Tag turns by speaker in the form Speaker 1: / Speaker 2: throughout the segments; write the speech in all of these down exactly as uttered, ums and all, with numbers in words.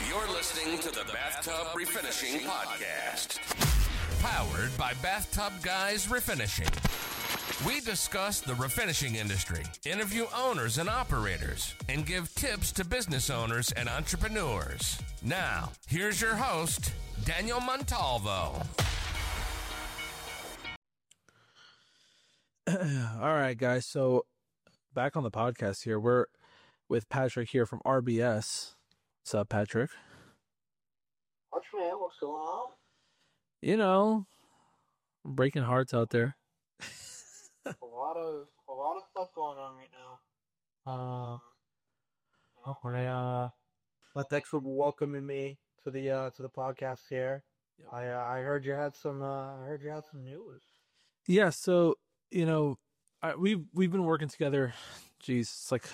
Speaker 1: You're listening to the Bathtub Refinishing Podcast. Powered by Bathtub Guys Refinishing. We discuss the refinishing industry, interview owners and operators, and give tips to business owners and entrepreneurs. Now, here's your host, Daniel Montalvo.
Speaker 2: All right, guys. So back on the podcast here, we're with Patrick here from R B S. What's up, Patrick?
Speaker 3: What's man? What's going on?
Speaker 2: You know, breaking hearts out there.
Speaker 3: a lot of a lot of stuff going on right now. Um, you know, when I uh, but thanks for welcoming me to the uh to the podcast here. Yep. I uh, I heard you had some uh I heard you had some news.
Speaker 2: Yeah. So you know, I, we've we've been working together. Geez, it's like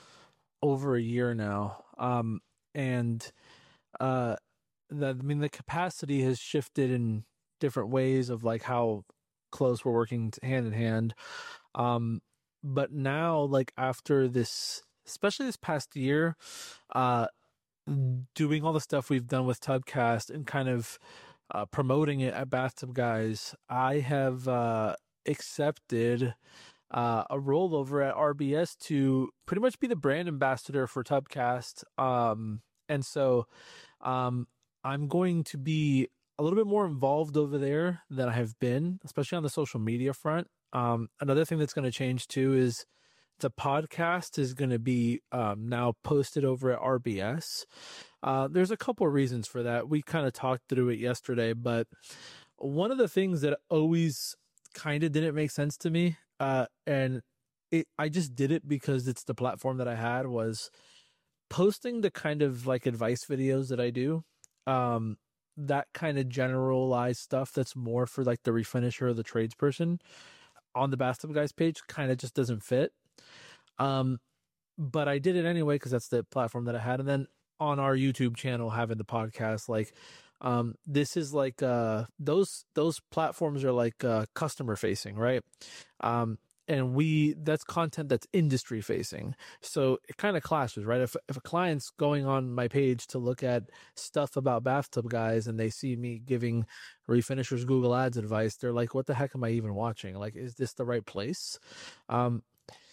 Speaker 2: over a year now. Um, and uh, the, I mean, the capacity has shifted in different ways of like how close we're working hand in hand. Um, but now, like after this, especially this past year, uh, doing all the stuff we've done with Tubcast and kind of uh, promoting it at Bathtub Guys, I have uh, accepted uh, a role over at R B S to pretty much be the brand ambassador for Tubcast. Um, and so um, I'm going to be a little bit more involved over there than I have been, especially on the social media front. Um, another thing that's going to change too is the podcast is going to be um, now posted over at R B S. Uh, there's a couple of reasons for that. We kind of talked through it yesterday, but one of the things that always kind of didn't make sense to me, uh, and it, I just did it because it's the platform that I had, was posting the kind of like advice videos that I do. Um, that kind of generalized stuff that's more for like the refinisher or the tradesperson on the Bathtub Guys page kind of just doesn't fit. Um, but I did it anyway because that's the platform that I had. And then on our YouTube channel, having the podcast, like, um, this is like, uh, those, those platforms are like, uh, customer facing, right? Um, and we, that's content that's industry facing. So it kind of clashes, right? If, if a client's going on my page to look at stuff about Bathtub Guys and they see me giving refinishers Google Ads advice, they're like, what the heck am I even watching? Like, is this the right place? Um,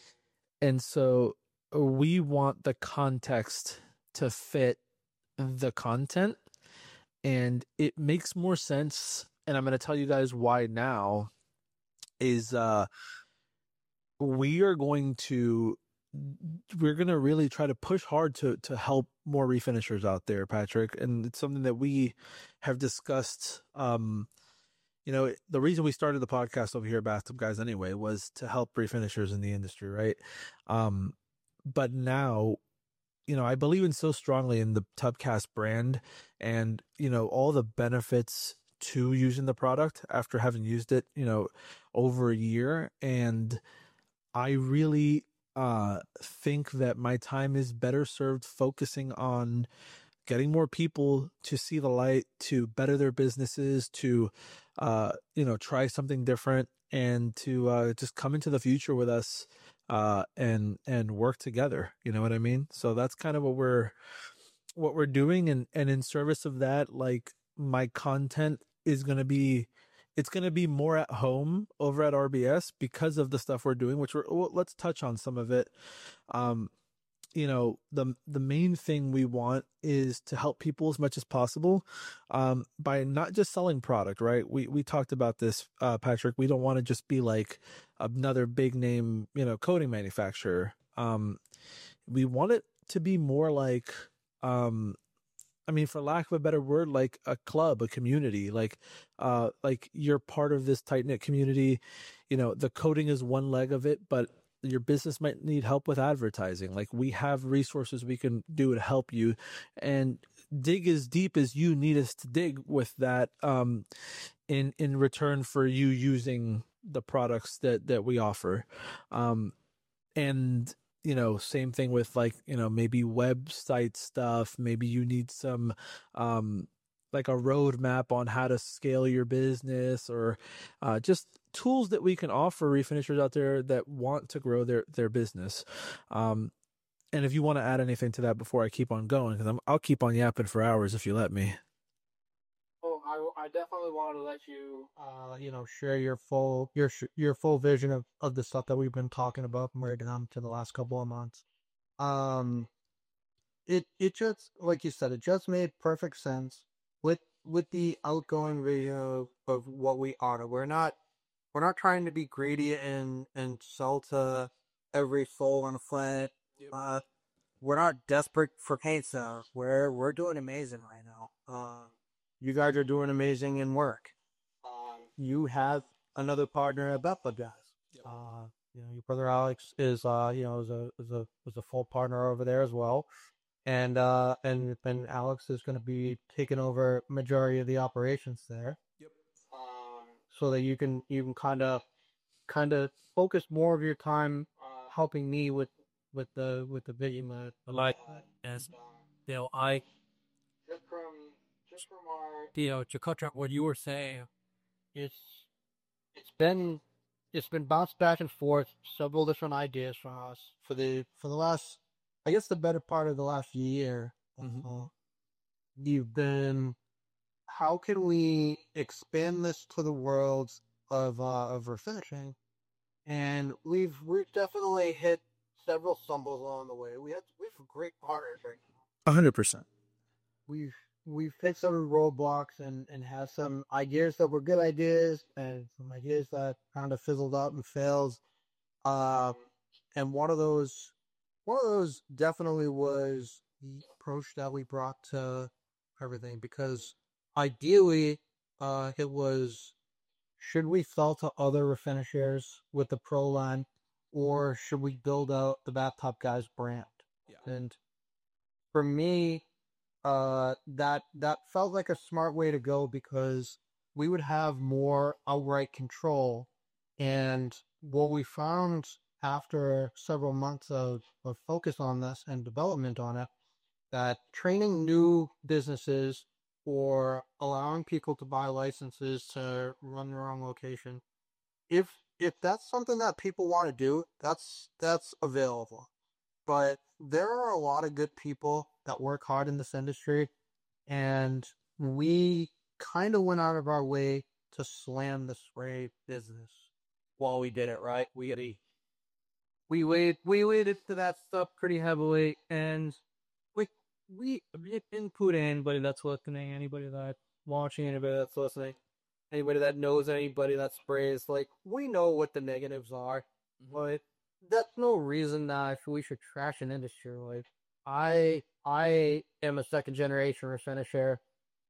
Speaker 2: and so we want the context to fit the content, and it makes more sense. And I'm going to tell you guys why now is, uh, we are going to, we're going to really try to push hard to, to help more refinishers out there, Patrick. And it's something that we have discussed. Um, you know, the reason we started the podcast over here at Bathtub Guys anyway was to help refinishers in the industry, right? Um, but now, you know, I believe in so strongly in the Tubcast brand and, you know, all the benefits to using the product after having used it, you know, over a year. And I really uh, think that my time is better served focusing on getting more people to see the light, to better their businesses, to, uh, you know, try something different, and to uh, just come into the future with us uh, and and work together. You know what I mean? So that's kind of what we're what we're doing, and and in service of that, like my content is going to be. It's going to be more at home over at R B S because of the stuff we're doing, which we're, well, let's touch on some of it. Um, you know, the, the main thing we want is to help people as much as possible, um, by not just selling product, right? We, we talked about this, uh, Patrick. We don't want to just be like another big name, you know, coating manufacturer. Um, we want it to be more like, um, I mean, for lack of a better word, like a club, a community, like, uh, like you're part of this tight knit community. You know, the coding is one leg of it, but your business might need help with advertising. Like, we have resources we can do to help you, and dig as deep as you need us to dig with that, um, in, in return for you using the products that, that we offer. Um, and, you know, same thing with like, you know, maybe website stuff. Maybe you need some, um, like a roadmap on how to scale your business, or uh, just tools that we can offer refinishers out there that want to grow their, their business. Um, and if you want to add anything to that before I keep on going, because I'll keep on yapping for hours if you let me.
Speaker 3: Oh, I, I definitely want to let you, uh, you know, share your full your your full vision of, of the stuff that we've been talking about from right now to the last couple of months. Um, it it just like you said, it just made perfect sense with with the outgoing vision of, of what we are. We're not we're not trying to be greedy and and sell to every soul on the planet.
Speaker 2: Yep.
Speaker 3: Uh, we're not desperate for paint sales. We're we're doing amazing right now. Um, you guys are doing amazing in work. Um, you have another partner at Bethlehem Guys.
Speaker 2: Yep.
Speaker 3: Uh, you know, your brother Alex is uh, you know, is a is a is a full partner over there as well. And uh, and and Alex is going to be taking over majority of the operations there.
Speaker 2: Yep.
Speaker 3: Um, so that you can you can kind of kind of focus more of your time uh, helping me with with the with the video.
Speaker 4: Like as you know, I
Speaker 3: Just from just from our
Speaker 4: you know to cut what you were saying.
Speaker 3: it's it's been it's been bounced back and forth several different ideas from us for the for the last I guess the better part of the last year.
Speaker 2: Mhm.
Speaker 3: Uh, you've been how can we expand this to the world of uh, of refinishing? And we've we've definitely hit several stumbles along the way. We had we have great partners right now.
Speaker 2: A hundred percent.
Speaker 3: We've we've hit some roadblocks and and have some ideas that were good ideas and some ideas that kind of fizzled out and fails. Um, and one of those one of those definitely was the approach that we brought to everything because ideally, uh, it was should we sell to other refinishers with the Pro line, or should we build out the Bathtub Guys brand?
Speaker 2: Yeah.
Speaker 3: And for me, uh, that that felt like a smart way to go because we would have more outright control. And what we found after several months of, of focus on this and development on it, that training new businesses or allowing people to buy licenses to run their own location, if if that's something that people want to do, that's that's available. But there are a lot of good people that work hard in this industry, and we kind of went out of our way to slam the spray business while we did it, right? We we weighed we weighed into that stuff pretty heavily, and we we we didn't put anybody that's listening, anybody that's watching, anybody that's listening, anybody that knows anybody that sprays. Like we know what the negatives are,
Speaker 2: Mhm.
Speaker 3: but that's no reason that we should trash an industry. Like I I am a second generation refinisher.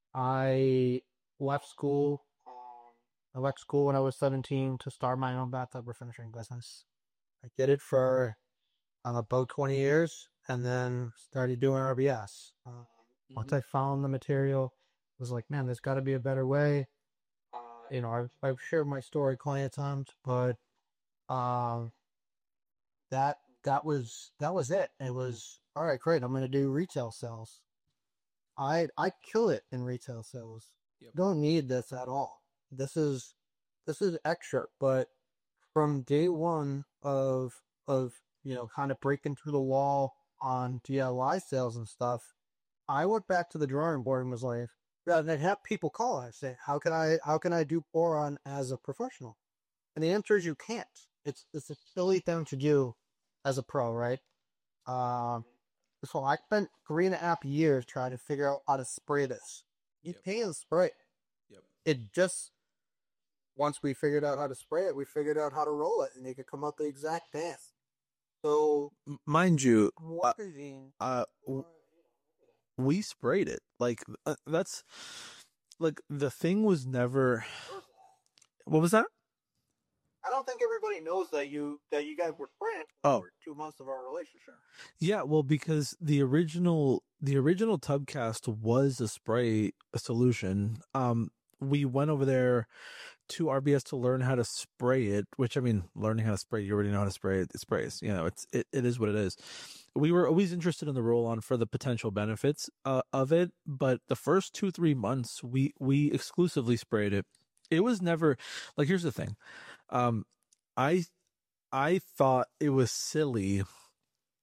Speaker 3: I left school. Um, I left school when I was seventeen to start my own bathtub refinishing business. I did it for uh, about twenty years and then started doing R B S. Uh, mm-hmm. Once I found the material, I was like, man, there's got to be a better way. Uh, you know, I've, I've shared my story plenty of times, but um, that that was that was it. It was all right, great. I'm going to do retail sales. I I kill it in retail sales. Yep. Don't need this at all. This is this is extra, but from day one of of you know kind of breaking through the wall on D I Y sales and stuff, I went back to the drawing board and was like, rather than have people call, I say, how can I how can I do boron as a professional? And the answer is you can't. It's it's a silly thing to do as a pro, right? Um, so I spent three and a half years trying to figure out how to spray this. You
Speaker 2: Yep.
Speaker 3: can't spray.
Speaker 2: Yep.
Speaker 3: It just once we figured out how to spray it, we figured out how to roll it, and it could come out the exact path. So,
Speaker 2: M- mind you, uh,
Speaker 3: magazine.
Speaker 2: uh, w- we sprayed it. Like uh, that's like the thing was never. What was that?
Speaker 3: I don't think everybody knows that you that you guys were friends
Speaker 2: Oh.
Speaker 3: for two months of our relationship.
Speaker 2: Yeah, well, because the original the original Tubcast was a spray solution. Um, we went over there to R B S to learn how to spray it. Which I mean, learning how to spray, you already know how to spray it. It sprays. You know, it's it, it is what it is. We were always interested in the roll-on for the potential benefits uh, of it, but the first two three months, we we exclusively sprayed it. It was never like. Here's the thing. Um, I I thought it was silly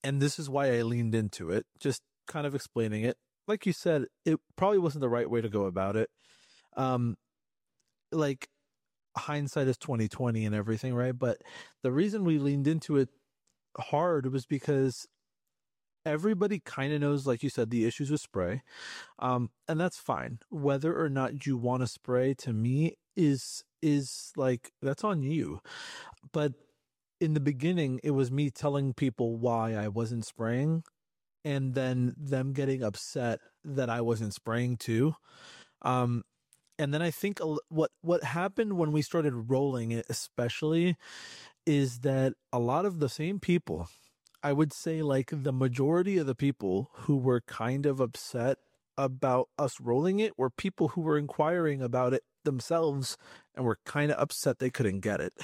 Speaker 2: and this is why I leaned into it, just kind of explaining it. Like you said, it probably wasn't the right way to go about it. Um, like hindsight is twenty twenty and everything, right? But the reason we leaned into it hard was because everybody kind of knows, like you said, the issues with spray. Um, and that's fine. Whether or not you want to spray, to me, is is like, that's on you. But in the beginning, it was me telling people why I wasn't spraying, and then them getting upset that I wasn't spraying too. Um, and then I think what what happened when we started rolling it, especially, is that a lot of the same people, I would say like the majority of the people who were kind of upset about us rolling it were people who were inquiring about it themselves and were kind of upset they couldn't get it.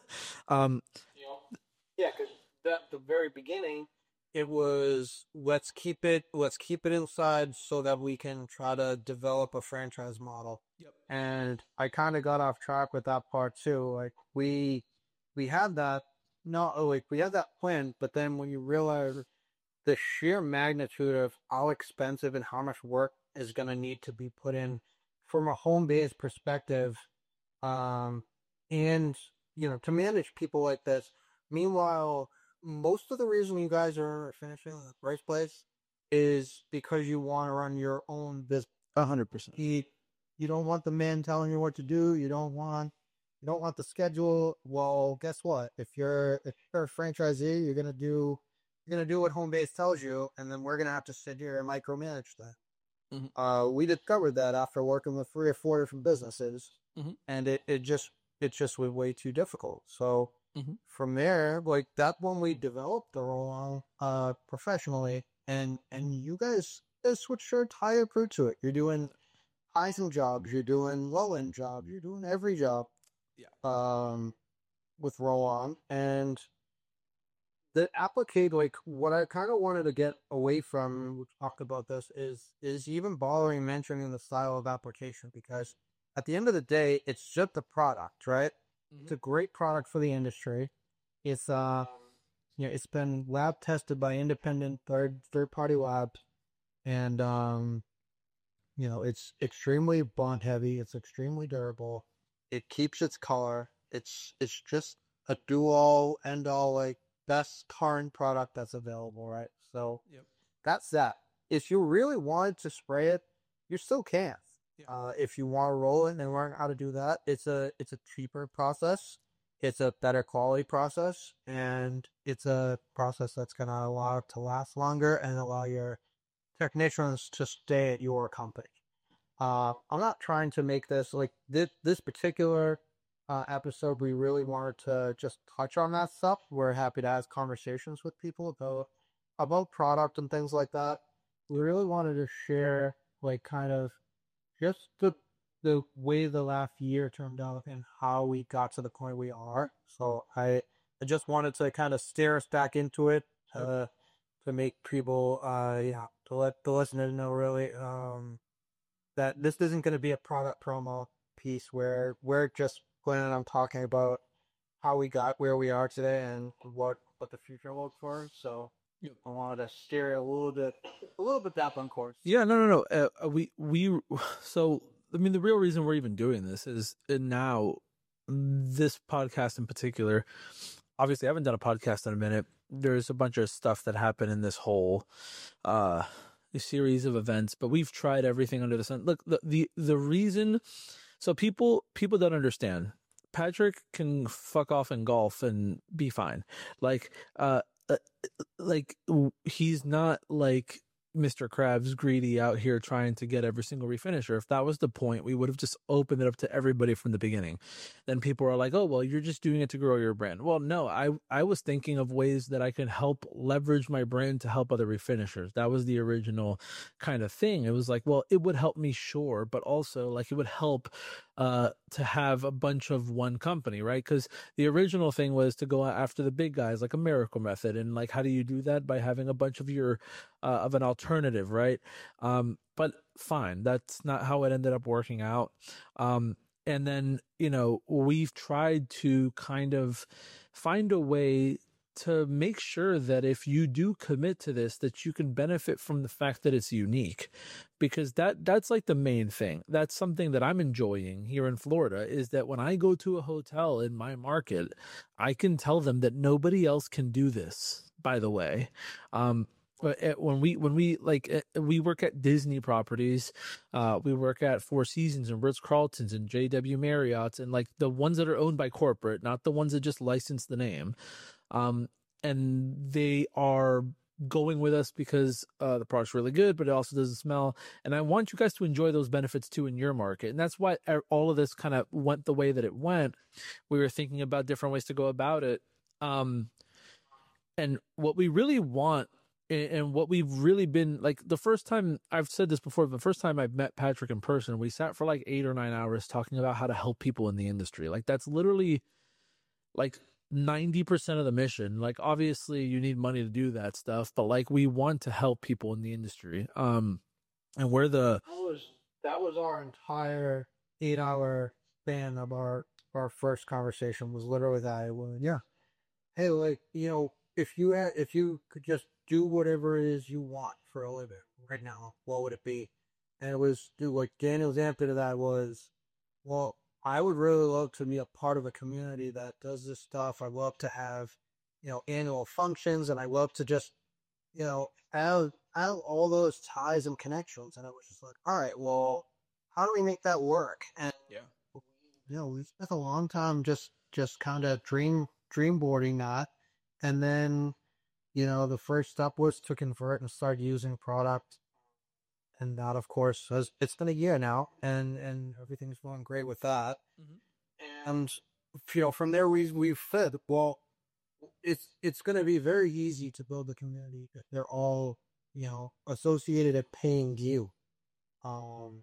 Speaker 2: um,
Speaker 3: You know? Yeah, because at the very beginning, it was let's keep it let's keep it inside so that we can try to develop a franchise model.
Speaker 2: Yep.
Speaker 3: And I kind of got off track with that part too. Like we we had that no like we had that plan, but then when you realize the sheer magnitude of how expensive and how much work is going to need to be put in from a home-based perspective, um, and you know, to manage people like this. Meanwhile, most of the reason you guys are finishing the race place is because you want to run your own business.
Speaker 2: A hundred percent.
Speaker 3: You, you don't want the man telling you what to do. You don't want you don't want the schedule. Well, guess what? If you're if you're a franchisee, you're gonna do you're gonna do what home base tells you, and then we're gonna have to sit here and micromanage that.
Speaker 2: Mm-hmm.
Speaker 3: Uh, we discovered that after working with three or four different businesses,
Speaker 2: mm-hmm.
Speaker 3: and it, it just it just was way too difficult. So
Speaker 2: mm-hmm.
Speaker 3: from there, like that one, we developed the roll-on uh professionally, and and you guys just switched your entire crew to it. You're doing high-end jobs, you're doing low-end jobs, you're doing every job.
Speaker 2: Yeah.
Speaker 3: Um, with roll-on, and the applicate, like what I kind of wanted to get away from, we talked about this, is is even bothering mentioning the style of application, because at the end of the day, it's just a product, right?
Speaker 2: Mm-hmm.
Speaker 3: It's a great product for the industry. It's uh, you know, it's been lab tested by independent third third party labs, and um, you know, it's extremely bond heavy. It's extremely durable. It keeps its color. It's it's just a do all end all, like best current product that's available, right? So
Speaker 2: Yep.
Speaker 3: that's that. If you really wanted to spray it, you still can.
Speaker 2: Yeah.
Speaker 3: Uh, if you want to roll it and learn how to do that, it's a it's a cheaper process. It's a better quality process, and it's a process that's going to allow it to last longer and allow your technicians to stay at your company. Uh, I'm not trying to make this like this this particular uh, episode. We really wanted to just touch on that stuff. We're happy to have conversations with people about about product and things like that. We really wanted to share like kind of just the the way the last year turned out and how we got to the point we are. So I I just wanted to kind of steer us back into it uh, to make people uh yeah to let the listeners know really um that this isn't going to be a product promo piece where we're just planning on talking about how we got where we are today and what what the future looks for. So
Speaker 2: Yep.
Speaker 3: I wanted to steer a little bit a little bit back on course.
Speaker 2: Yeah, no, no, no. Uh, we we so I mean the real reason we're even doing this is uh, now this podcast in particular. Obviously, I haven't done a podcast in a minute. There's a bunch of stuff that happened in this whole uh series of events, but we've tried everything under the sun. Look, the the the reason, so people people don't understand. Patrick can fuck off in golf and be fine. Like, uh, uh like he's not like Mister Krabs greedy out here trying to get every single refinisher. If that was the point, we would have just opened it up to everybody from the beginning. Then people are like, oh, well, you're just doing it to grow your brand. Well, no, I, I was thinking of ways that I could help leverage my brand to help other refinishers. That was the original kind of thing. It was like, well, it would help me, sure, but also like it would help uh, to have a bunch of one company, right? Because the original thing was to go after the big guys, like a Miracle Method. And like, how do you do that? By having a bunch of your, uh, of an alternative, right? Um, but fine, that's not how it ended up working out. Um, and then, you know, we've tried to kind of find a way to make sure that if you do commit to this, that you can benefit from the fact that it's unique, because that that's like the main thing. That's something that I'm enjoying here in Florida, is that when I go to a hotel in my market, I can tell them that nobody else can do this, by the way. Um, but uh, when we when we like uh, we work at Disney properties, uh, we work at Four Seasons and Ritz Carltons and J W Marriott's, and like the ones that are owned by corporate, not the ones that just license the name. Um, and they are going with us because uh, the product's really good, but it also doesn't smell. And I want you guys to enjoy those benefits too in your market. And that's why all of this kind of went the way that it went. We were thinking about different ways to go about it. Um, and what we really want, and what we've really been like, the first time I've said this before, the first time I've met Patrick in person, we sat for like eight or nine hours talking about how to help people in the industry. Like that's literally like ninety percent of the mission. Like obviously you need money to do that stuff, but like we want to help people in the industry. Um, and we're the,
Speaker 3: That was that was our entire eight hour span of our our first conversation was literally that. It was, yeah. Hey, like, you know, if you had if you could just do whatever it is you want for a living right now, what would it be? And it was, dude, like Daniel's answer to that was, well, I would really love to be a part of a community that does this stuff. I love to have, you know, annual functions, and I love to just, you know, have, have all those ties and connections. And I was just like, all right, well, how do we make that work? And
Speaker 2: yeah,
Speaker 3: you know, we spent a long time just just kind of dream dream boarding that, and then, you know, the first step was to convert and start using product. And that, of course, has, it's been a year now, and, and everything's going great with that. Mm-hmm. And, you know, from there, we, we've said, well, it's it's going to be very easy to build a community. They're all, you know, associated at paying you. Um,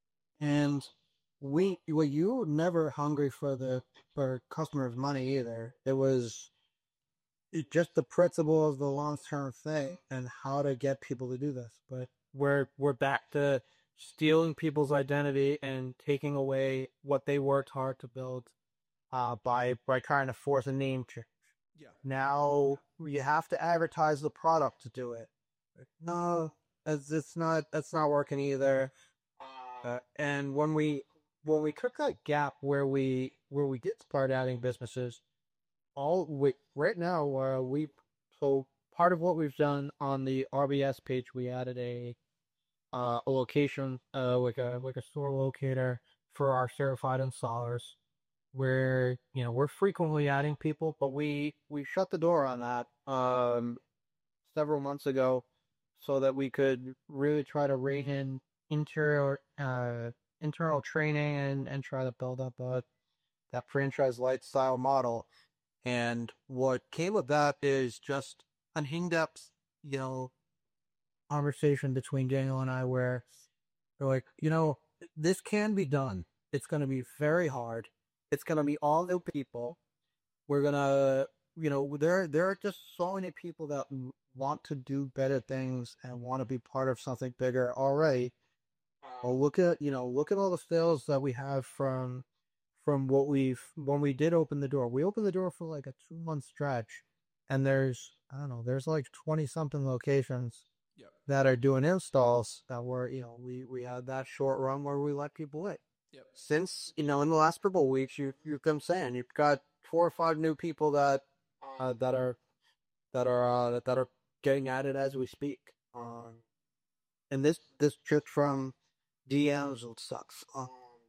Speaker 3: and we, well, you were never hungry for the for customers' money either. It was it just the principle of the long-term thing and how to get people to do this. But we're we're back to stealing people's identity and taking away what they worked hard to build, uh, by by trying to force a name change.
Speaker 2: yeah.
Speaker 3: Now you have to advertise the product to do it. No, it's, it's not. That's not working either. Uh, and when we when we took that gap where we where we did start adding businesses, all we right now uh, we so part of what we've done on the R B S page, we added a uh, a location, uh, like a like a store locator for our certified installers, where, you know, we're frequently adding people, but we we shut the door on that um several months ago, so that we could really try to rein in interior uh internal training and and try to build up a that franchise lifestyle model. And what came of that is just an in-depth, you know, conversation between Daniel and I, where we're like, you know, this can be done. It's going to be very hard. It's going to be all new people. We're going to, you know, there, there are just so many people that want to do better things and want to be part of something bigger already. Well, look at, you know, look at all the sales that we have from, from what we've, when we did open the door. We opened the door for like a two month stretch, and there's, I don't know, there's like twenty something locations
Speaker 2: Yep.
Speaker 3: that are doing installs that were, you know, we, we had that short run where we let people in.
Speaker 2: Yep.
Speaker 3: Since, you know, in the last couple of weeks, you, you've been saying you've got four or five new people that, uh, that are, that are, uh, that are getting added as we speak. Um, and this, this just from D Ms and sucks. Um,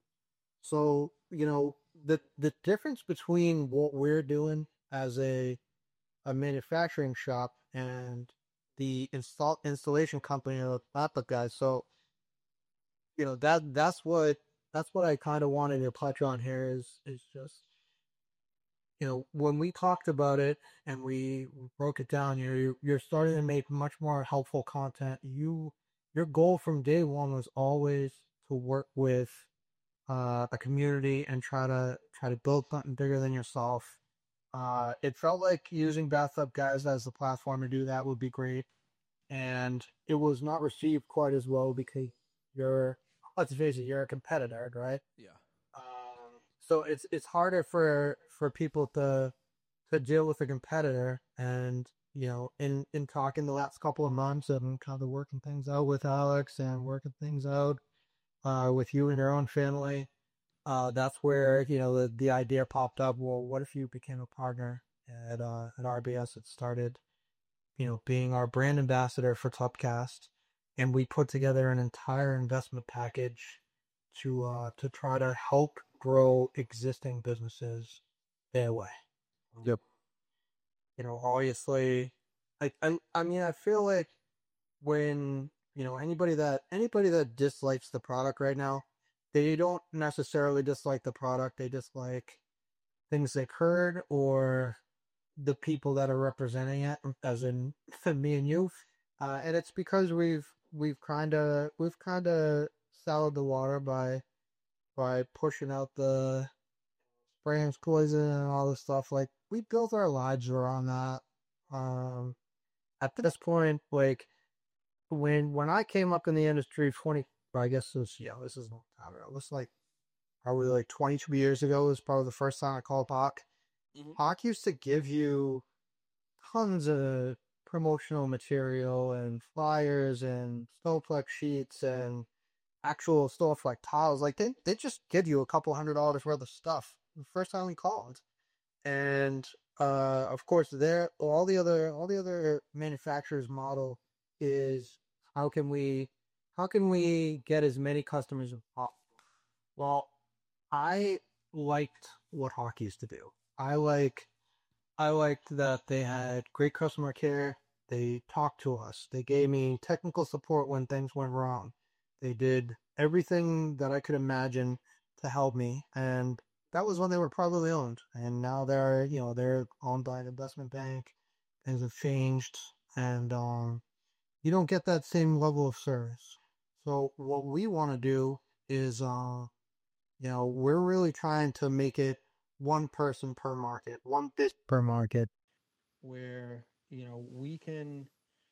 Speaker 3: so, you know, the, the difference between what we're doing as a, a manufacturing shop and the install installation company of the guys. So, you know, that that's what that's what I kind of wanted to touch on here is is just, you know, when we talked about it and we broke it down, you're you're starting to make much more helpful content. You your goal from day one was always to work with uh, a community and try to try to build something bigger than yourself. Uh, it felt like using Bathtub Guys as the platform to do that would be great. And it was not received quite as well because you're, let's face it, you're a competitor, right?
Speaker 2: Yeah.
Speaker 3: Um, so it's it's harder for, for people to to deal with a competitor. And, you know, in, in talking the last couple of months and kind of working things out with Alex and working things out uh, with you and your own family, uh, that's where, you know, the, the idea popped up. Well, what if you became a partner at, uh, at R B S? It started, you know, being our brand ambassador for Tubcast, and we put together an entire investment package to uh, to try to help grow existing businesses their way.
Speaker 2: Yep.
Speaker 3: You know, obviously, I, I I mean, I feel like when, you know, anybody that anybody that dislikes the product right now, they don't necessarily dislike the product. They dislike things they've heard or the people that are representing it, as in me and you. Uh, and it's because we've we've kind of we've kind of soured the water by by pushing out the spraying poison and all this stuff. Like, we built our lives around that. Um, at this point, like when when I came up in the industry twenty, I guess it was, yeah, this is a long time ago. It was like probably like twenty-two years ago. It was probably the first time I called Hawk.
Speaker 2: Mhm.
Speaker 3: Hawk used to give you tons of promotional material and flyers and Snowflex sheets and actual stuff like tiles. Like, they they just give you a couple hundred dollars worth of stuff the first time we called. And uh, of course, there all the other all the other manufacturers' model is how can we how can we get as many customers as possible. Well, I liked what Hawk used to do. I like I liked that they had great customer care. They talked to us. They gave me technical support when things went wrong. They did everything that I could imagine to help me. And that was when they were privately owned. And now they're, you know, they're owned by an investment bank. Things have changed. And um, you don't get that same level of service. So what we want to do is, uh, you know, we're really trying to make it one person per market, one bit per market, where, you know, we can,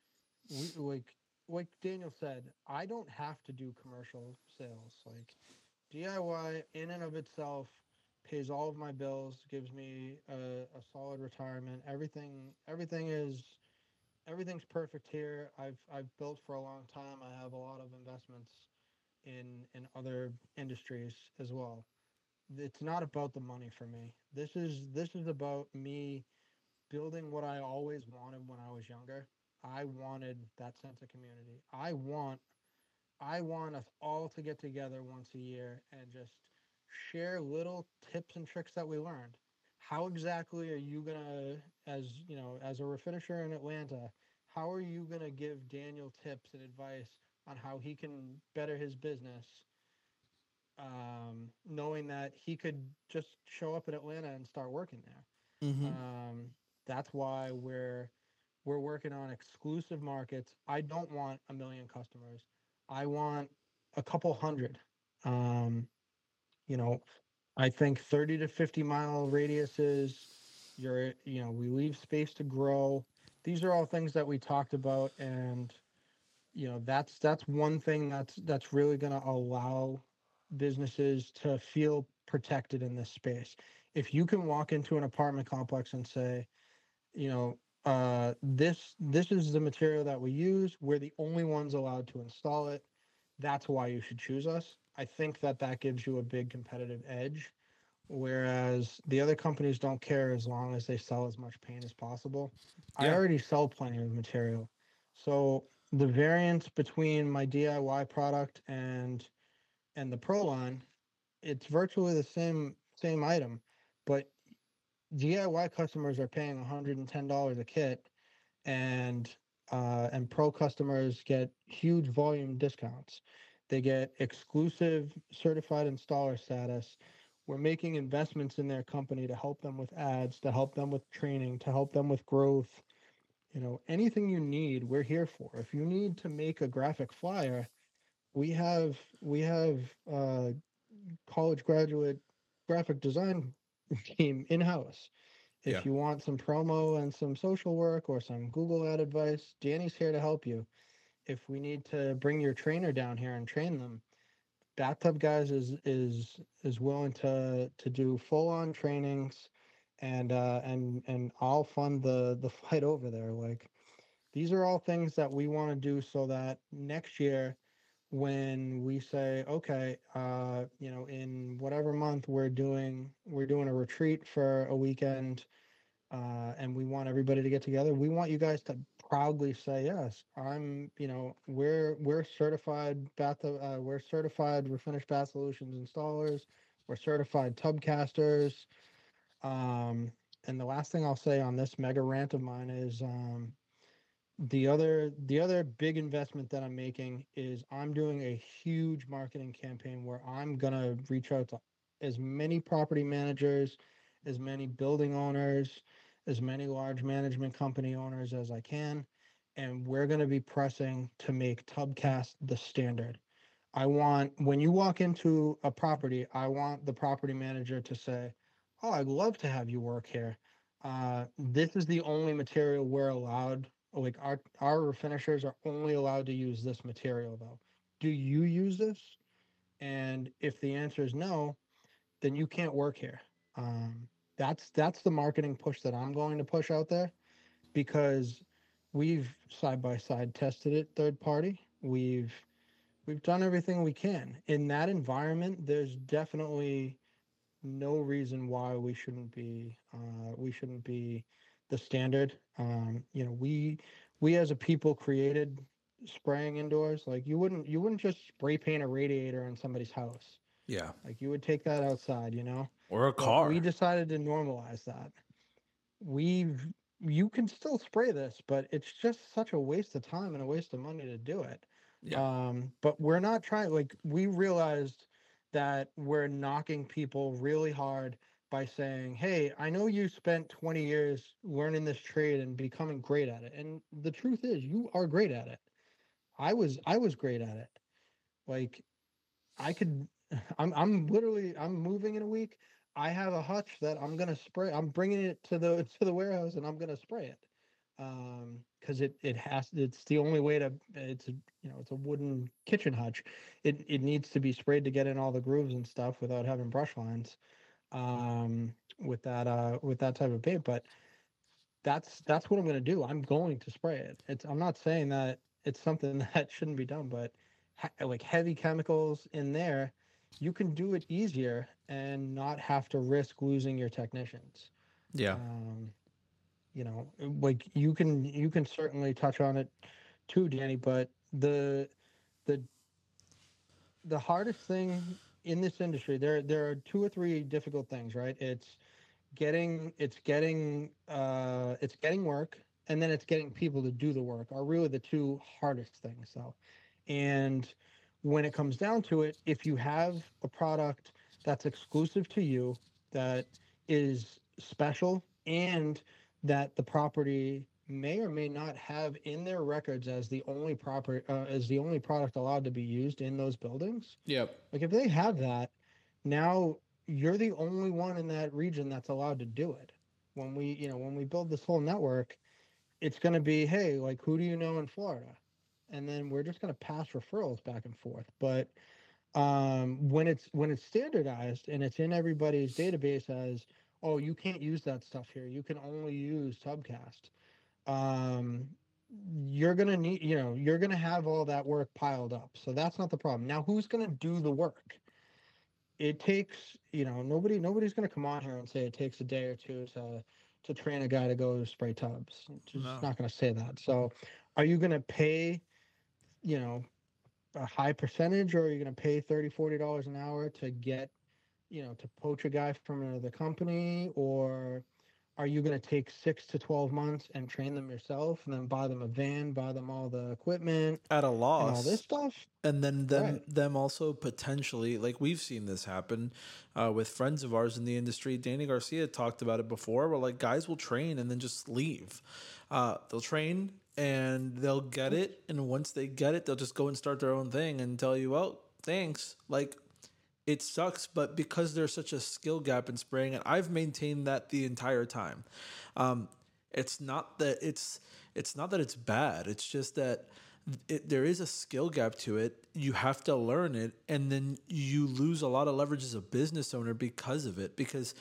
Speaker 3: we like like Daniel said, I don't have to do commercial sales. Like, D I Y in and of itself pays all of my bills, gives me a, a solid retirement. Everything everything is everything's perfect here. I've I've built for a long time. I have a lot of investments in in other industries as well. It's not about the money for me. This is this is about me building what I always wanted when I was younger. I wanted that sense of community. I want I want us all to get together once a year and just share little tips and tricks that we learned. How exactly are you gonna, as you know, as a refinisher in Atlanta, how are you gonna give Daniel tips and advice on how he can better his business, um, knowing that he could just show up in Atlanta and start working there?
Speaker 2: Mm-hmm.
Speaker 3: Um, that's why we're we're working on exclusive markets. I don't want a million customers. I want a couple hundred. Um, you know, I think thirty to fifty mile radiuses. You're, you know, we leave space to grow. These are all things that we talked about, and you know, that's that's one thing that's that's really going to allow businesses to feel protected in this space. If you can walk into an apartment complex and say, you know, uh, this this is the material that we use. We're the only ones allowed to install it. That's why you should choose us. I think that that gives you a big competitive edge, whereas the other companies don't care as long as they sell as much paint as possible. I
Speaker 2: Yeah.
Speaker 3: already sell plenty of material, so the variance between my D I Y product and and the Pro line, it's virtually the same same item, but D I Y customers are paying one hundred ten dollars a kit, and uh, and pro customers get huge volume discounts. They get exclusive certified installer status. We're making investments in their company to help them with ads, to help them with training, to help them with growth. You know, anything you need, we're here for. If you need to make a graphic flyer, we have we have uh, college graduate graphic design team in house.
Speaker 1: Yeah.
Speaker 3: If you want some promo and some social work or some Google ad advice, Danny's here to help you. If we need to bring your trainer down here and train them, Bathtub Guys is is is willing to to do full on trainings and uh, and and I'll fund the the flight over there. Like, these are all things that we want to do so that next year, when we say, okay, uh, you know, in whatever month we're doing we're doing a retreat for a weekend, uh, and we want everybody to get together. We want you guys to proudly say, yes, I'm, you know, we're we're certified bath, uh, we're certified Refinish Bath Solutions installers, we're certified tub casters. Um, and the last thing I'll say on this mega rant of mine is, um, the other the other big investment that I'm making is I'm doing a huge marketing campaign where I'm gonna reach out to as many property managers, as many building owners, as many large management company owners as I can, and we're gonna be pressing to make Tubcast the standard. I want, when you walk into a property, I want the property manager to say, "Oh, I'd love to have you work here. Uh, this is the only material we're allowed. Like, our our finishers are only allowed to use this material, though. Do you use this? And if the answer is no, then you can't work here." Um, that's that's the marketing push that I'm going to push out there, because we've side by side tested it third party. We've we've done everything we can in that environment. There's definitely no reason why we shouldn't be uh, we shouldn't be the standard. Um, you know, we we as a people created spraying indoors. Like, you wouldn't you wouldn't just spray paint a radiator in somebody's house.
Speaker 2: Yeah.
Speaker 3: Like, you would take that outside, you know.
Speaker 2: Or a
Speaker 3: But
Speaker 2: car.
Speaker 3: we decided to normalize that. We've You can still spray this, but it's just such a waste of time and a waste of money to do it.
Speaker 2: Yeah.
Speaker 3: Um, but we're not trying, like, we realized that we're knocking people really hard by saying, "Hey, I know you spent twenty years learning this trade and becoming great at it." And the truth is, you are great at it. I was I was great at it. Like, I could I'm I'm literally I'm moving in a week. I have a hutch that I'm gonna spray. I'm bringing it to the to the warehouse and I'm gonna spray it. Um, because it it has it's the only way to it's a you know it's a wooden kitchen hutch. It it needs to be sprayed to get in all the grooves and stuff without having brush lines. Um, with that uh with that type of paint, but that's that's what I'm gonna do. I'm going to spray it. It's I'm not saying that it's something that shouldn't be done, but ha- like heavy chemicals in there, you can do it easier and not have to risk losing your technicians.
Speaker 2: Yeah.
Speaker 3: Um, you know, like, you can you can certainly touch on it too, Danny. But the the the hardest thing in this industry, there there are two or three difficult things, right? It's getting it's getting uh it's getting work, and then it's getting people to do the work are really the two hardest things. So, and when it comes down to it, if you have a product that's exclusive to you, that is special, and that the property may or may not have in their records as the only proper uh, as the only product allowed to be used in those buildings,
Speaker 2: Yep.
Speaker 3: like, if they have that, now you're the only one in that region that's allowed to do it. When we, you know, when we build this whole network, it's going to be, hey, like, who do you know in Florida? And then we're just going to pass referrals back and forth. But um, when it's when it's standardized and it's in everybody's database as, "Oh, you can't use that stuff here. You can only use Tubcast." Um, you're gonna need, you know, you're gonna have all that work piled up. So that's not the problem. Now, who's gonna do the work? It takes, you know, nobody nobody's going to come on here and say it takes a day or two to to train a guy to go spray tubs. It's just
Speaker 2: No.
Speaker 3: not going to say that. So, are you going to pay, you know, a high percentage, or are you going to pay thirty, forty dollars an hour to get, you know, to poach a guy from another company? Or are you going to take six to twelve months and train them yourself, and then buy them a van, buy them all the equipment
Speaker 2: At a
Speaker 3: and all this
Speaker 2: loss.
Speaker 3: stuff?
Speaker 2: And then them
Speaker 3: Right.
Speaker 2: them also potentially, like, we've seen this happen uh, with friends of ours in the industry. Danny Garcia talked about it before, where, like, guys will train and then just leave. Uh, they'll train and they'll get it, and once they get it, they'll just go and start their own thing and tell you, "Well, thanks." Like, it sucks, but because there's such a skill gap in spraying, and I've maintained that the entire time. Um, it's not that it's it's not that it's bad. It's just that it, there is a skill gap to it. You have to learn it, and then you lose a lot of leverage as a business owner because of it. Because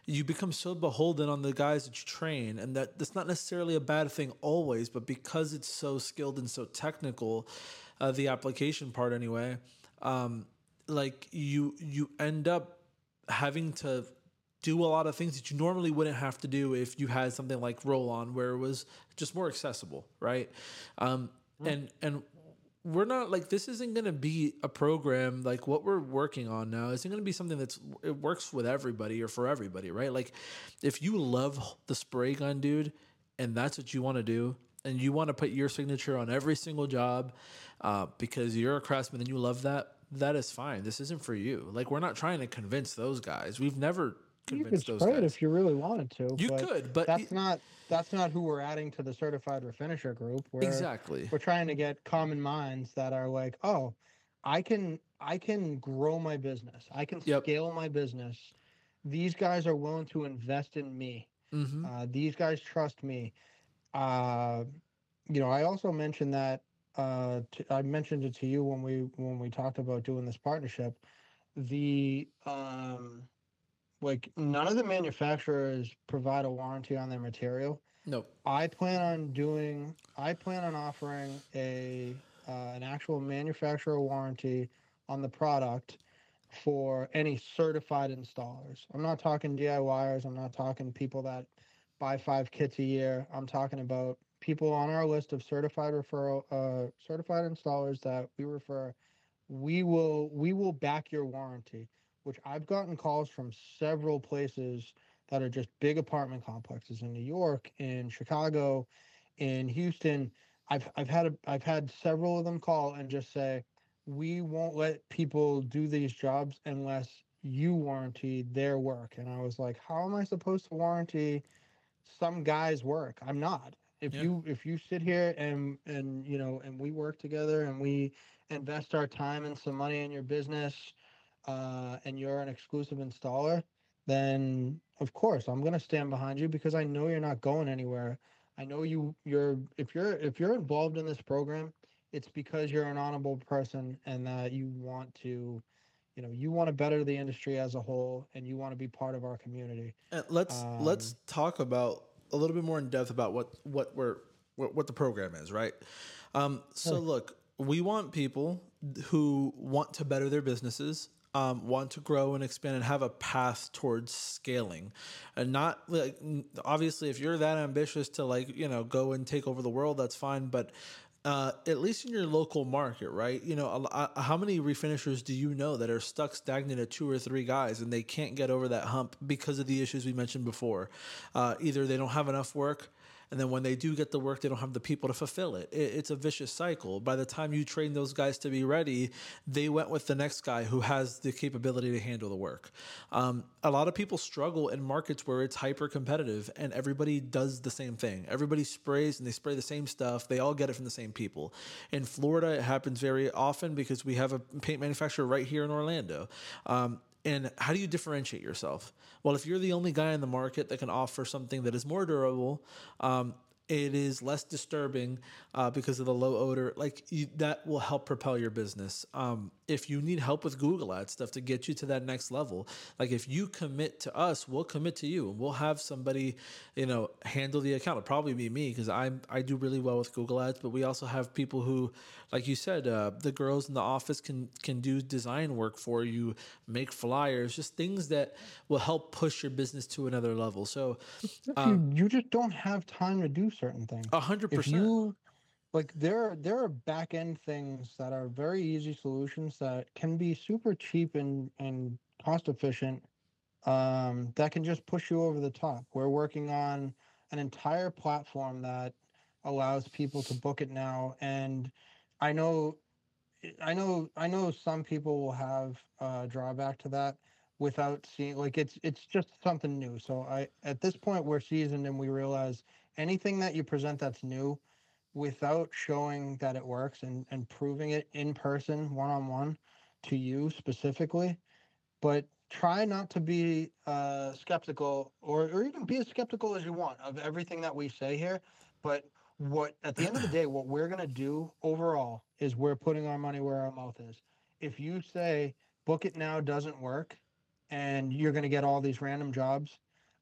Speaker 2: you become so beholden on the guys that you train, and that that's not necessarily a bad thing always, but because it's so skilled and so technical, uh, the application part anyway, um, like you you end up having to do a lot of things that you normally wouldn't have to do if you had something like Roll On, where it was just more accessible, right? Um, and and we're not like, this isn't going to be a program like what we're working on now isn't going to be something that's it works with everybody or for everybody, right? Like if you love the spray gun, dude, and that's what you want to do, and you want to put your signature on every single job uh, because you're a craftsman and you love that, that is fine. This isn't for you. Like, we're not trying to convince those guys. We've never
Speaker 3: You could
Speaker 2: convinced those
Speaker 3: spray it
Speaker 2: guys.
Speaker 3: if you really wanted to.
Speaker 2: You
Speaker 3: but
Speaker 2: could, but
Speaker 3: that's
Speaker 2: it-
Speaker 3: not that's not who we're adding to the certified refinisher group. We're,
Speaker 2: Exactly.
Speaker 3: We're trying to get common minds that are like, oh, I can I can grow my business. I can
Speaker 2: Yep.
Speaker 3: scale my business. These guys are willing to invest in me.
Speaker 2: Mm-hmm.
Speaker 3: Uh, these guys trust me. Uh, you know, I also mentioned that uh, t- I mentioned it to you when we when we talked about doing this partnership. The um, like none of the manufacturers provide a warranty on their material.
Speaker 2: Nope.
Speaker 3: I plan on doing. I plan on offering a uh, an actual manufacturer warranty on the product for any certified installers. I'm not talking DIYers. I'm not talking people that buy five kits a year. I'm talking about people on our list of certified referral, uh, certified installers that we refer. We will we will back your warranty, which I've gotten calls from several places that are just big apartment complexes in New York, in Chicago, in Houston. I've I've had a, I've had several of them call and just say, we won't let people do these jobs unless you warranty their work. And I was like, how am I supposed to warranty some guy's work? I'm not. If
Speaker 2: Yeah.
Speaker 3: you if you sit here and and you know and we work together and we invest our time and some money in your business, uh, and you're an exclusive installer, then of course I'm gonna stand behind you because I know you're not going anywhere. I know you you're if you're if you're involved in this program, it's because you're an honorable person and that you want to, you know, you want to better the industry as a whole and you want to be part of our community.
Speaker 2: And let's
Speaker 3: Um,
Speaker 2: let's talk about a little bit more in depth about what what we're what, what the program is, right? Um, so
Speaker 3: Sure.
Speaker 2: look, we want people who want to better their businesses, um, want to grow and expand, and have a path towards scaling, and not like n- obviously if you're that ambitious to like you know go and take over the world, that's fine, but. Uh, at least in your local market, right? You know, a, lo- uh, how many refinishers do you know that are stuck stagnant at two or three guys and they can't get over that hump because of the issues we mentioned before? Uh, either they don't have enough work, and then when they do get the work, they don't have the people to fulfill it. it. It's a vicious cycle. By the time you train those guys to be ready, they went with the next guy who has the capability to handle the work. Um, a lot of people struggle in markets where it's hyper competitive and everybody does the same thing. Everybody sprays and they spray the same stuff. They all get it from the same people. In Florida, it happens very often because we have a paint manufacturer right here in Orlando. Um, And how do you differentiate yourself? Well, if you're the only guy in the market that can offer something that is more durable, um, it is less disturbing uh, because of the low odor. Like you, that will help propel your business. Um, if you need help with Google Ads stuff to get you to that next level, like if you commit to us, we'll commit to you, and we'll have somebody, you know, handle the account. It'll probably be me because I I do really well with Google Ads. But we also have people who, like you said, uh, the girls in the office can can do design work for you, make flyers, just things that will help push your business to another level. So,
Speaker 3: if
Speaker 2: um,
Speaker 3: you, you just don't have time to do certain things.
Speaker 2: a hundred
Speaker 3: If
Speaker 2: percent.
Speaker 3: you like there there are back end things that are very easy solutions that can be super cheap and and cost efficient, um, that can just push you over the top. We're working on an entire platform that allows people to book it now, and I know I know I know some people will have a drawback to that without seeing, like, it's it's just something new. So I at this point we're seasoned and we realize anything that you present that's new without showing that it works and, and proving it in person, one on one, to you specifically. But try not to be uh, skeptical, or, or even be as skeptical as you want of everything that we say here. But what at the end of the day, what we're gonna do overall is we're putting our money where our mouth is. If you say book it now doesn't work and you're gonna get all these random jobs,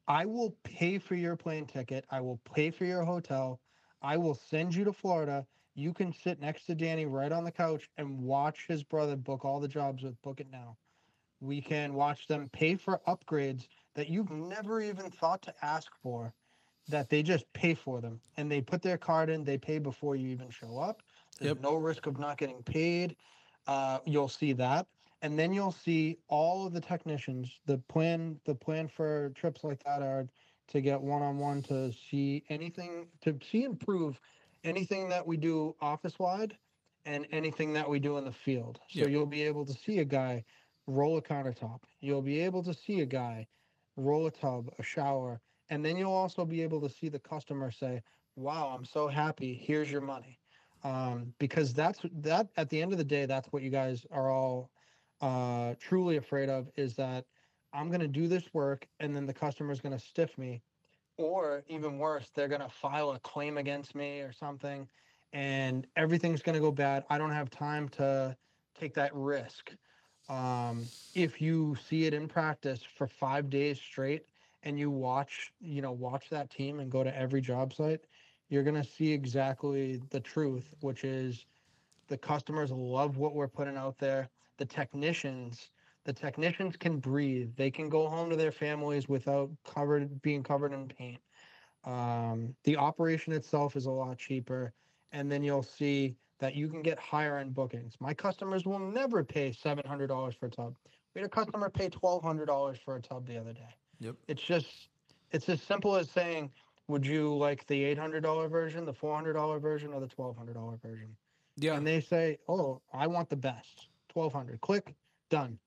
Speaker 3: I will pay for your plane ticket. I will pay for your hotel. I will send you to Florida. You can sit next to Danny right on the couch and watch his brother book all the jobs with Book It Now. We can watch them pay for upgrades that you've never even thought to ask for, that they just pay for them. And they put their card in, they pay before you even show up. There's
Speaker 2: Yep.
Speaker 3: no risk of not getting paid. Uh, you'll see that. And then you'll see all of the technicians. The plan the plan for trips like that are to get one-on-one to see anything, to see and prove anything that we do office-wide and anything that we do in the field. So
Speaker 2: Yep.
Speaker 3: you'll be able to see a guy roll a countertop. You'll be able to see a guy roll a tub, a shower, and then you'll also be able to see the customer say, wow, I'm so happy. Here's your money. Um, because that's that at the end of the day, that's what you guys are all uh, truly afraid of, is that I'm going to do this work and then the customer's going to stiff me, or even worse, they're going to file a claim against me or something, and everything's going to go bad. I don't have time to take that risk. Um, if you see it in practice for five days straight and you watch, you know, watch that team and go to every job site, you're going to see exactly the truth, which is the customers love what we're putting out there. The technicians, the technicians can breathe. They can go home to their families without covered being covered in paint. Um, the operation itself is a lot cheaper, and then you'll see that you can get higher end bookings. My customers will never pay seven hundred dollars for a tub. We had a customer pay twelve hundred dollars for a tub the other day.
Speaker 2: Yep.
Speaker 3: It's just, it's as simple as saying, would you like the eight hundred dollars version, the four hundred dollars version, or the twelve hundred dollars version?
Speaker 2: Yeah.
Speaker 3: And they say, oh, I want the best. twelve hundred. Click, done.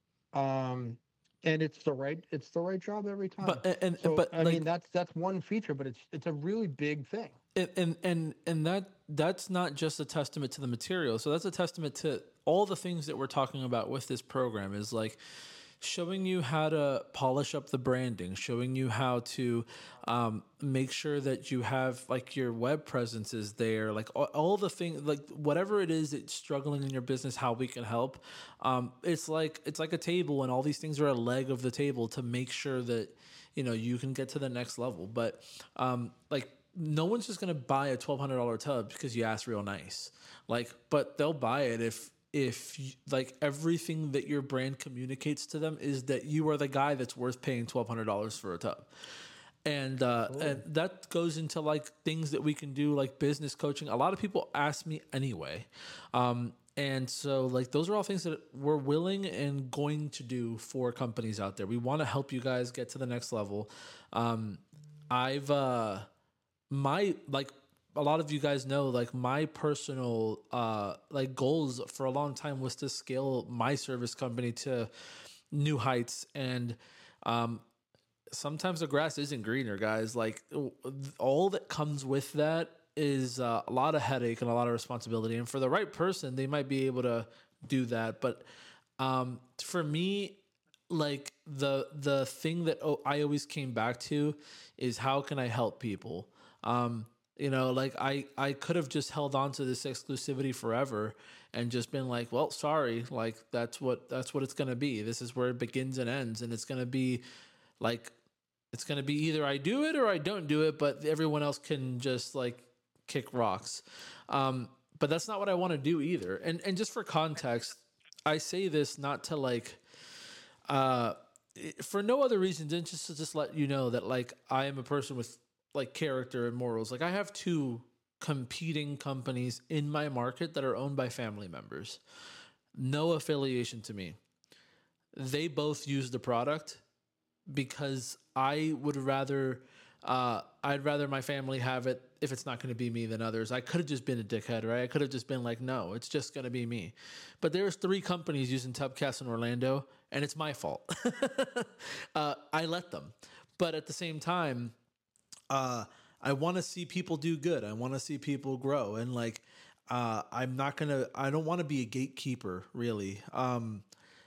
Speaker 3: Um, and it's the right it's the right job every time.
Speaker 2: But and, and
Speaker 3: so
Speaker 2: but
Speaker 3: I
Speaker 2: like,
Speaker 3: mean that's that's one feature, but it's it's a really big thing.
Speaker 2: and, and and and that that's not just a testament to the material. So that's a testament to all the things that we're talking about with this program, is like showing you how to polish up the branding, showing you how to um, make sure that you have like your web presence is there, like all, all the things, like whatever it is that's struggling in your business, how we can help. Um, it's like it's like a table, and all these things are a leg of the table to make sure that you know you can get to the next level. But um, like no one's just gonna buy a twelve hundred dollar tub because you ask real nice, like, but they'll buy it if. If you, like everything that your brand communicates to them is that you are the guy that's worth paying twelve hundred dollars for a tub. And, uh, and that goes into like things that we can do, like business coaching. A lot of people ask me anyway. Um, and so like, those are all things that we're willing and going to do for companies out there. We want to help you guys get to the next level. Um, I've, uh, my, like, a lot of you guys know, like my personal uh, like goals for a long time was to scale my service company to new heights. And um, sometimes the grass isn't greener, guys. Like all that comes with that is uh, a lot of headache and a lot of responsibility. And for the right person, they might be able to do that. But um, for me, like the the thing that I always came back to is how can I help people? Um, You know, like I, I could have just held on to this exclusivity forever and just been like, well, sorry, like that's what that's what it's gonna be. This is where it begins and ends, and it's gonna be like it's gonna be either I do it or I don't do it, but everyone else can just like kick rocks. Um, but that's not what I want to do either. And and just for context, I say this not to like uh for no other reason than just to just let you know that like I am a person with like character and morals. Like I have two competing companies in my market that are owned by family members. No affiliation to me. They both use the product because I would rather, uh, I'd rather my family have it if it's not going to be me than others. I could have just been a dickhead, right? I could have just been like, no, it's just going to be me. But there's three companies using Tubcast in Orlando, and it's my fault. uh, I let them. But at the same time, Uh, I want to see people do good. I want to see people grow. And like, uh, I'm not going to, I don't want to be a gatekeeper really. Um,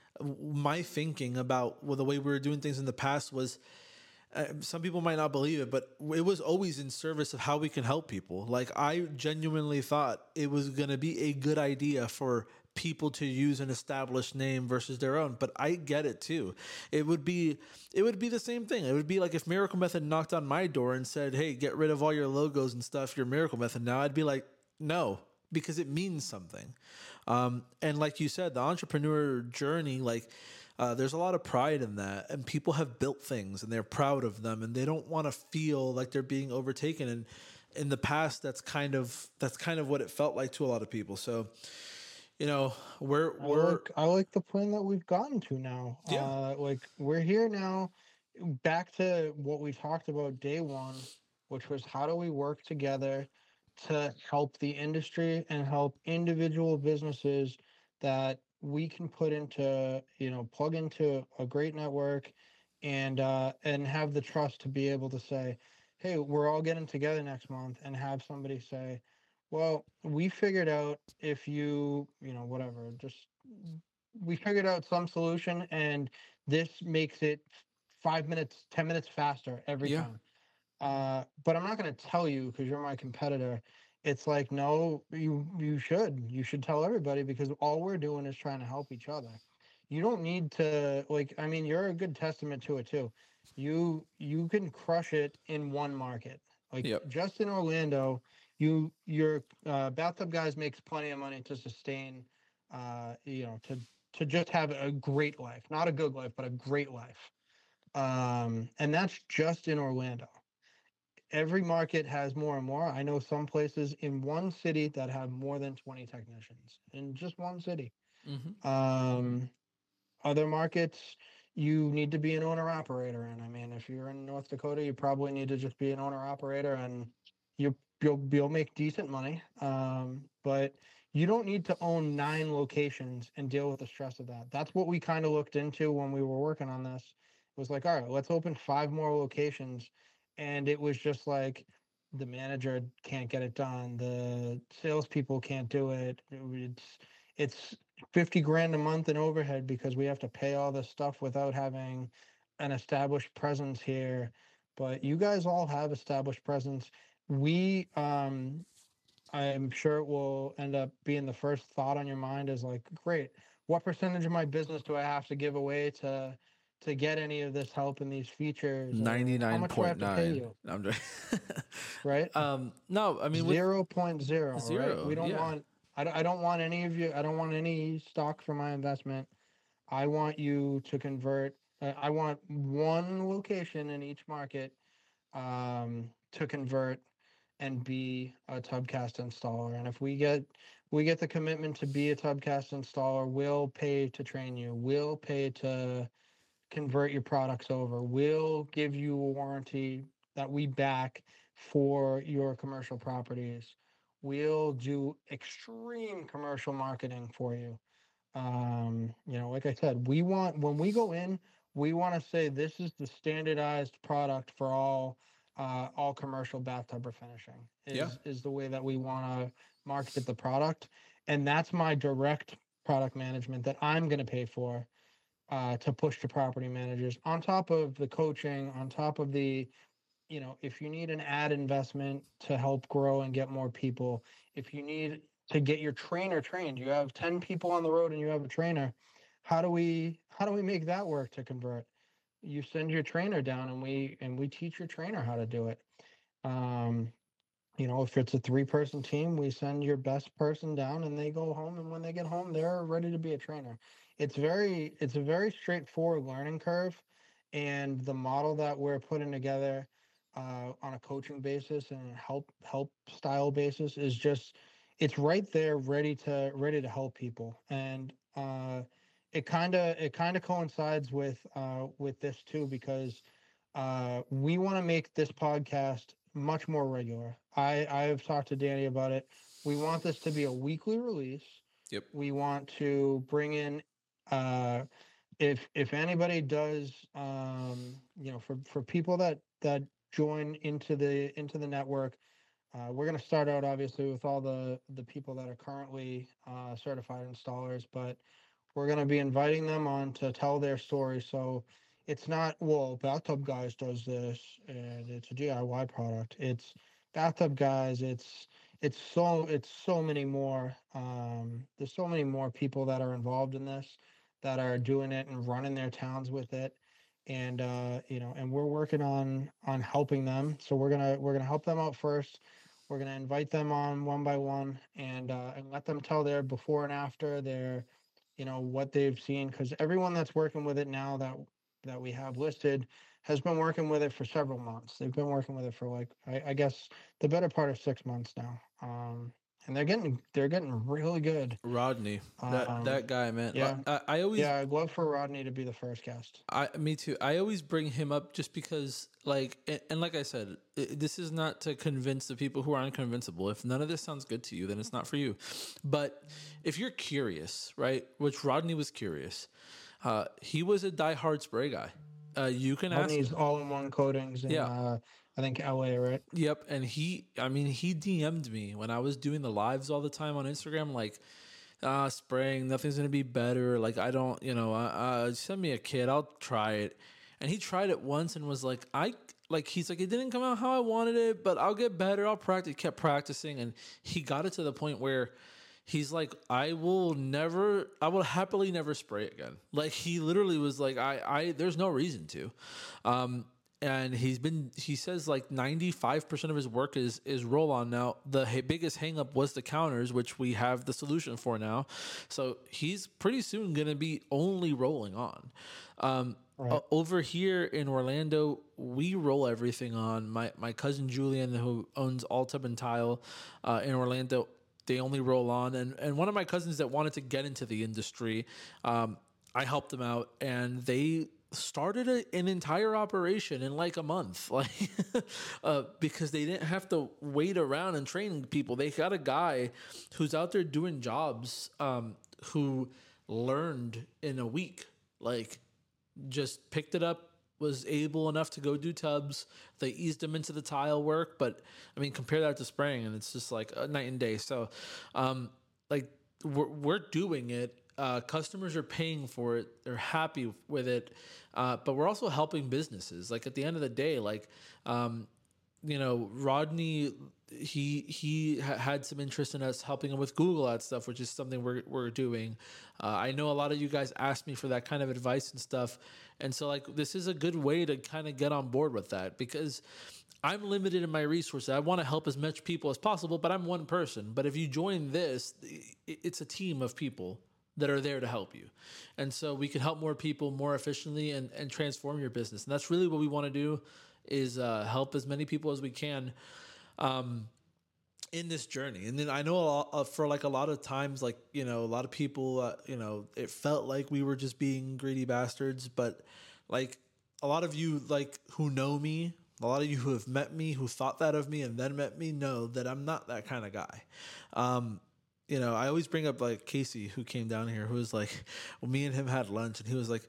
Speaker 2: my thinking about well, the way we were doing things in the past was, uh, some people might not believe it, but it was always in service of how we can help people. Like I genuinely thought it was going to be a good idea for people to use an established name versus their own, but I get it too. It would be it would be the same thing. It would be like if Miracle Method knocked on my door and said, "Hey, get rid of all your logos and stuff. Your Miracle Method now." I'd be like, "No," because it means something. Um, and like you said, the entrepreneur journey, like uh, there's a lot of pride in that, and people have built things and they're proud of them, and they don't want to feel like they're being overtaken. And in the past, that's kind of that's kind of what it felt like to a lot of people. So, you know, we're
Speaker 3: I
Speaker 2: we're
Speaker 3: like I like the point that we've gotten to now.
Speaker 2: Yeah.
Speaker 3: Uh, like we're here now, back to what we talked about day one, which was how do we work together to help the industry and help individual businesses that we can put into, you know, plug into a great network and uh and have the trust to be able to say, hey, we're all getting together next month, and have somebody say, well, we figured out if you, you know, whatever, just we figured out some solution, and this makes it five minutes, ten minutes faster every
Speaker 2: Yeah.
Speaker 3: time. Uh, but I'm not going to tell you because you're my competitor. It's like, no, you you should you should tell everybody, because all we're doing is trying to help each other. You don't need to, like, I mean, you're a good testament to it too. You you can crush it in one market. Like
Speaker 2: Yep.
Speaker 3: just in Orlando, you your uh, Bathtub Guys makes plenty of money to sustain, uh, you know, to to just have a great life, not a good life, but a great life. Um, and that's just in Orlando. Every market has more and more. I know some places in one city that have more than twenty technicians in just one city.
Speaker 2: Mm-hmm.
Speaker 3: Um, other markets, you need to be an owner operator. And I mean, if you're in North Dakota, you probably need to just be an owner operator, and you you'll you'll make decent money. Um, but you don't need to own nine locations and deal with the stress of that. That's what we kind of looked into when we were working on this. It was like, all right, let's open five more locations. And it was just like the manager can't get it done. The salespeople can't do it. It's it's fifty grand a month in overhead because we have to pay all this stuff without having an established presence here. But you guys all have established presence. We, um, I'm sure it will end up being the first thought on your mind is like, great, what percentage of my business do I have to give away to to get any of this help and these features? Or how
Speaker 2: ninety-nine
Speaker 3: much do I have
Speaker 2: point
Speaker 3: to pay
Speaker 2: nine.
Speaker 3: you?
Speaker 2: I'm just
Speaker 3: Right?
Speaker 2: um no, I mean with
Speaker 3: Zero point zero, right?
Speaker 2: zero,
Speaker 3: We don't
Speaker 2: yeah.
Speaker 3: want, I don't, I don't want any of you, I don't want any stock for my investment. I want you to convert, uh, I want one location in each market um, to convert and be a Tubcast installer. And if we get we get the commitment to be a Tubcast installer, we'll pay to train you. We'll pay to convert your products over. We'll give you a warranty that we back for your commercial properties. We'll do extreme commercial marketing for you. Um, you know, like I said, we want, when we go in, we want to say this is the standardized product for all uh, all commercial bathtub refinishing is
Speaker 2: Yeah.
Speaker 3: is the way that we want to market the product. And that's my direct product management that I'm going to pay for uh, to push to property managers, on top of the coaching, on top of the, you know, if you need an ad investment to help grow and get more people, if you need to get your trainer trained, you have ten people on the road and you have a trainer. How do we how do we make that work to convert? You send your trainer down, and we and we teach your trainer how to do it. Um, you know, if it's a three person team, we send your best person down and they go home, and when they get home, they're ready to be a trainer. It's very it's a very straightforward learning curve, and the model that we're putting together uh, on a coaching basis and help help style basis is just, it's right there ready to ready to help people. And uh, it kind of it kind of coincides with uh, with this too, because uh, we want to make this podcast much more regular. I I have talked to Danny about it. We want this to be a weekly release.
Speaker 2: Yep.
Speaker 3: We want to bring in, uh, if if anybody does, um, you know, for for people that that join into the into the network, uh, we're going to start out obviously with all the the people that are currently uh, certified installers, but we're going to be inviting them on to tell their story. So it's not, well, Bathtub Guys does this and it's a D I Y product. It's Bathtub Guys. It's it's so it's so many more. Um, there's so many more people that are involved in this, that are doing it and running their towns with it, and uh, you know, and we're working on on helping them. So we're gonna we're gonna help them out first. We're gonna invite them on one by one, and uh, and let them tell their before and after, their, you know, what they've seen, because everyone that's working with it now that that we have listed has been working with it for several months. They've been working with it for like, I, I guess, the better part of six months now. Um, and they're getting they're getting really good.
Speaker 2: Rodney, that
Speaker 3: Um,
Speaker 2: that guy, man.
Speaker 3: yeah,
Speaker 2: I, I always
Speaker 3: yeah, I'd love for Rodney to be the first guest.
Speaker 2: I me too. I always bring him up just because, like, and, and like I said, I this is not to convince the people who are unconvincible. If none of this sounds good to you, then it's not for you. But if you're curious, right? Which Rodney was curious. Uh, he was a diehard spray guy. Uh, you can ask.
Speaker 3: Rodney's all-in-one coatings in,
Speaker 2: Yeah.
Speaker 3: uh, I think L A, right?
Speaker 2: Yep, and he, I mean, he D M'd me when I was doing the lives all the time on Instagram, like, ah, spraying, nothing's gonna be better. Like, I don't, you know, uh, uh, send me a kit, I'll try it. And he tried it once and was like, I, like, he's like, it didn't come out how I wanted it, but I'll get better. I'll practice. Kept practicing, and he got it to the point where he's like, I will never, I will happily never spray again. Like, he literally was like, I, I, there's no reason to. Um, and he's been, he says like ninety-five percent of his work is is roll on now. The h- biggest hang up was the counters, which we have the solution for now. So he's pretty soon going to be only rolling on. Um,
Speaker 3: Right.
Speaker 2: o- over here in Orlando, we roll everything on. My my cousin Julian, who owns All Tub and Tile uh, in Orlando, they only roll on. And and one of my cousins that wanted to get into the industry, um, I helped them out, and they started a, an entire operation in like a month, like uh, because they didn't have to wait around and train people. They got a guy who's out there doing jobs, um, who learned in a week, like just picked it up, was able enough to go do tubs. They eased him into the tile work, but I mean, compare that to spraying, and it's just like a night and day. So, um, like we're we're doing it. Uh, customers are paying for it. They're happy with it, uh, but we're also helping businesses. Like at the end of the day, like um, you know, Rodney, he he ha- had some interest in us helping him with Google Ads stuff, which is something we're we're doing. Uh, I know a lot of you guys asked me for that kind of advice and stuff, and so like this is a good way to kind of get on board with that, because I'm limited in my resources. I want to help as much people as possible, but I'm one person. But if you join this, i- it's a team of people that are there to help you. And so we can help more people more efficiently and, and transform your business. And that's really what we want to do, is uh, help as many people as we can um, in this journey. And then I know a lot, uh, for like a lot of times, like, you know, a lot of people, uh, you know, it felt like we were just being greedy bastards, but like a lot of you, like who know me, a lot of you who have met me, who thought that of me and then met me, know that I'm not that kind of guy. Um, you know, I always bring up like Casey, who came down here, who was like, well, me and him had lunch, and he was like,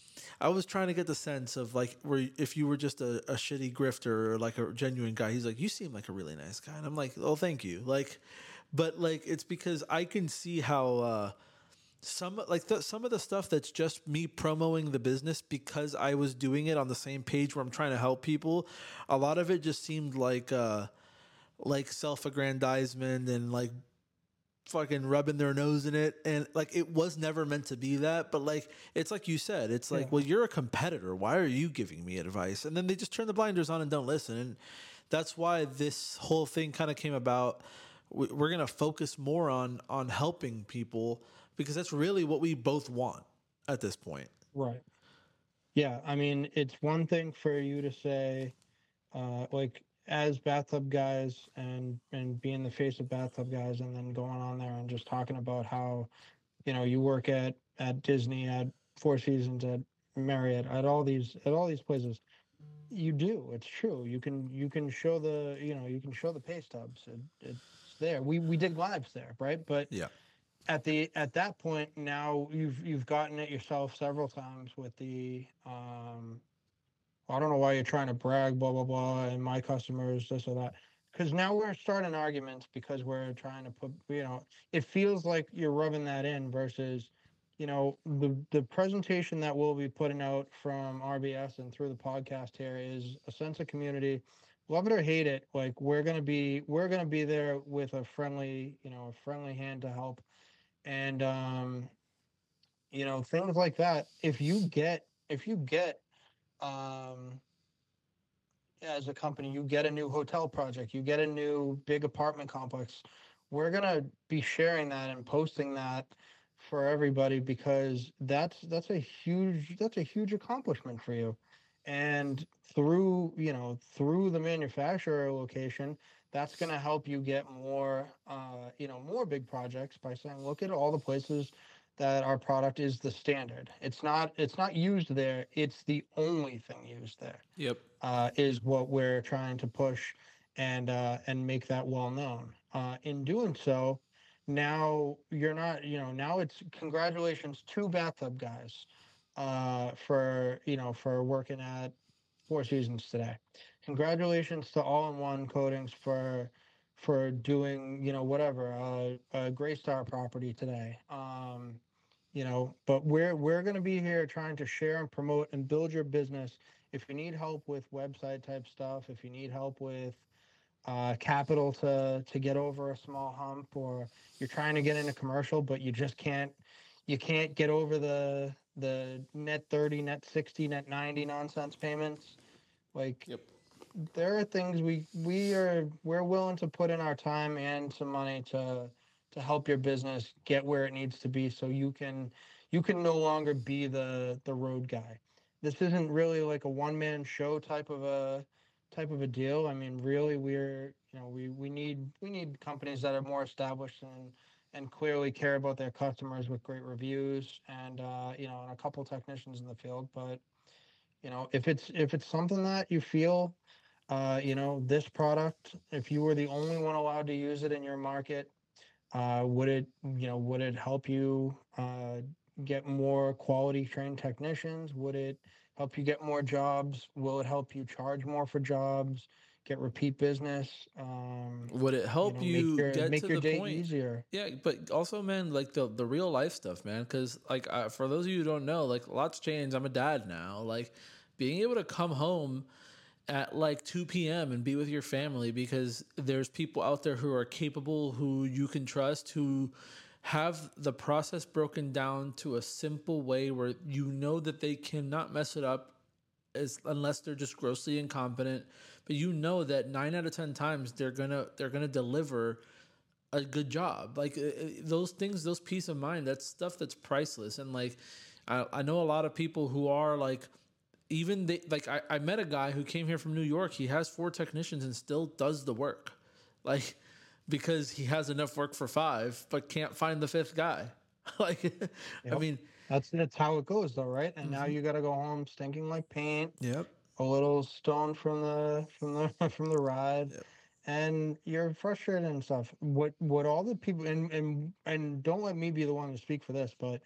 Speaker 2: I was trying to get the sense of like, where if you were just a, a shitty grifter or like a genuine guy. He's like, you seem like a really nice guy, and I'm like, oh, thank you. Like, but like, it's because I can see how uh, some like the, some of the stuff that's just me promoting the business because I was doing it on the same page where I'm trying to help people. A lot of it just seemed like uh, like self-aggrandizement and like fucking rubbing their nose in it, and like it was never meant to be that. But like it's like you said, it's like,
Speaker 3: Yeah.
Speaker 2: well, you're a competitor, why are you giving me advice? And then they just turn the blinders on and don't listen. And that's why this whole thing kind of came about. We- we're going to focus more on on helping people, because that's really what we both want at this point.
Speaker 3: Right. Yeah, I mean, it's one thing for you to say, uh, like as bathtub guys and and being the face of bathtub guys, and then going on there and just talking about how, you know, you work at at Disney, at Four Seasons, at Marriott, at all these at all these places. You do. It's true. You can you can show the you know you can show the pay stubs. It, it's there. We we did lives there, right? But
Speaker 2: Yeah.
Speaker 3: at the at that point now you've you've gotten it yourself several times with the um I don't know why you're trying to brag, blah blah blah, and my customers this or that. Because now we're starting arguments because we're trying to put, you know, it feels like you're rubbing that in versus, you know, the the presentation that we'll be putting out from R B S and through the podcast here is a sense of community, love it or hate it, like we're gonna be we're gonna be there with a friendly, you know, a friendly hand to help. And um, you know, things like that. If you get if you get um as a company, you get a new hotel project, you get a new big apartment complex, we're gonna be sharing that and posting that for everybody because that's that's a huge that's a huge accomplishment for you. And through, you know, through the manufacturer location, that's gonna help you get more uh, you know, more big projects by saying, look at all the places that our product is the standard. It's not it's not used there, it's the only thing used there
Speaker 2: Yep.
Speaker 3: uh, is what we're trying to push and uh, and make that well known. Uh, in doing so, now you're not, you know, now it's congratulations to Bathtub Guys uh, for, you know, for working at Four Seasons today. Congratulations to All in One Coatings for for doing, you know, whatever, uh, a Greystar property today. Um, you know, but we're we're going to be here trying to share and promote and build your business. If you need help with website type stuff, if you need help with uh, capital to to get over a small hump, or you're trying to get in a commercial but you just can't you can't get over the the net thirty, net sixty, net ninety nonsense payments, like
Speaker 2: Yep.
Speaker 3: there are things we we are we're willing to put in our time and some money to to help your business get where it needs to be so you can you can no longer be the the road guy. This isn't really like a one man show type of a type of a deal. I mean, really we're, you know, we we need we need companies that are more established and and clearly care about their customers with great reviews and uh, you know, and a couple technicians in the field. But you know, if it's if it's something that you feel uh, you know, this product, if you were the only one allowed to use it in your market, uh, would it, you know, would it help you uh, get more quality trained technicians? Would it help you get more jobs? Will it help you charge more for jobs? Get repeat business? Um,
Speaker 2: Would it
Speaker 3: you
Speaker 2: help
Speaker 3: know, make
Speaker 2: you
Speaker 3: your
Speaker 2: get
Speaker 3: make
Speaker 2: to
Speaker 3: your
Speaker 2: the
Speaker 3: day
Speaker 2: point?
Speaker 3: easier.
Speaker 2: Yeah, but also, man, like the the real life stuff, man. Because like uh, for those of you who don't know, like lots changed. I'm a dad now. Like being able to come home at like two p.m. and be with your family because there's people out there who are capable, who you can trust, who have the process broken down to a simple way where you know that they cannot mess it up as unless they're just grossly incompetent, but you know that nine out of ten times they're gonna they're gonna deliver a good job. Like uh, uh, those things, those peace of mind, that's stuff that's priceless. And like I, I know a lot of people who are like even they like I, I met a guy who came here from New York. He has four technicians and still does the work. Like because he has enough work for five, but can't find the fifth guy. like I
Speaker 3: Yep.
Speaker 2: mean,
Speaker 3: That's that's how it goes, though, right? And now you got to go home stinking like paint,
Speaker 2: yep.
Speaker 3: a little stoned from the from the from the ride,
Speaker 2: Yep.
Speaker 3: and you're frustrated and stuff. What what all the people and and and don't let me be the one to speak for this, but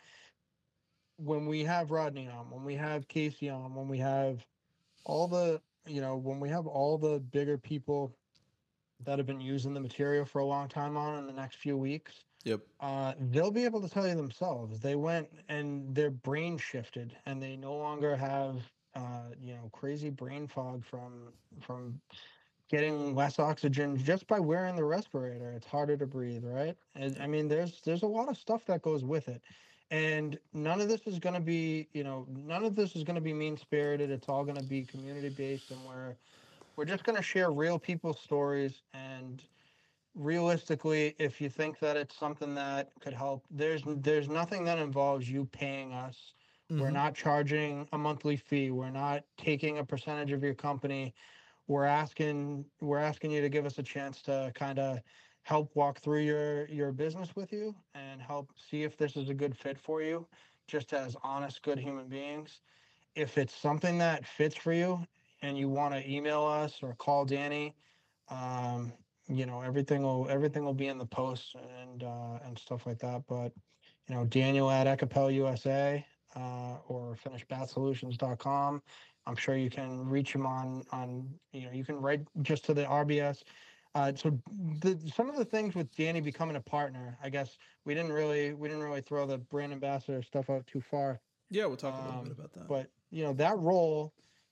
Speaker 3: when we have Rodney on, when we have Casey on, when we have all the, you know, when we have all the bigger people that have been using the material for a long time on in the next few weeks,
Speaker 2: Yep.
Speaker 3: uh, they'll be able to tell you themselves. They went and their brain shifted, and they no longer have, uh, you know, crazy brain fog from from getting less oxygen just by wearing the respirator. It's harder to breathe, right? And I mean, there's there's a lot of stuff that goes with it, and none of this is going to be, you know, none of this is going to be mean spirited. It's all going to be community based, and we're we're just going to share real people's stories. And realistically, if you think that it's something that could help, there's there's nothing that involves you paying us. We're
Speaker 2: Mm-hmm.
Speaker 3: not charging a monthly fee. We're not taking a percentage of your company. We're asking we're asking you to give us a chance to kind of help walk through your your business with you and help see if this is a good fit for you, just as honest, good human beings. If it's something that fits for you and you want to email us or call Danny, um, you know, everything will everything will be in the post and uh, and stuff like that. But you know, Daniel at Ecapel U S A uh, or finish bat solutions dot com. I'm sure you can reach him on on you know, you can write just to the R B S. Uh, so the, some of the things with Danny becoming a partner, I guess we didn't really we didn't really throw the brand ambassador stuff out too far.
Speaker 2: Yeah, we'll talk a little bit
Speaker 3: Um,
Speaker 2: about that.
Speaker 3: but you know, that role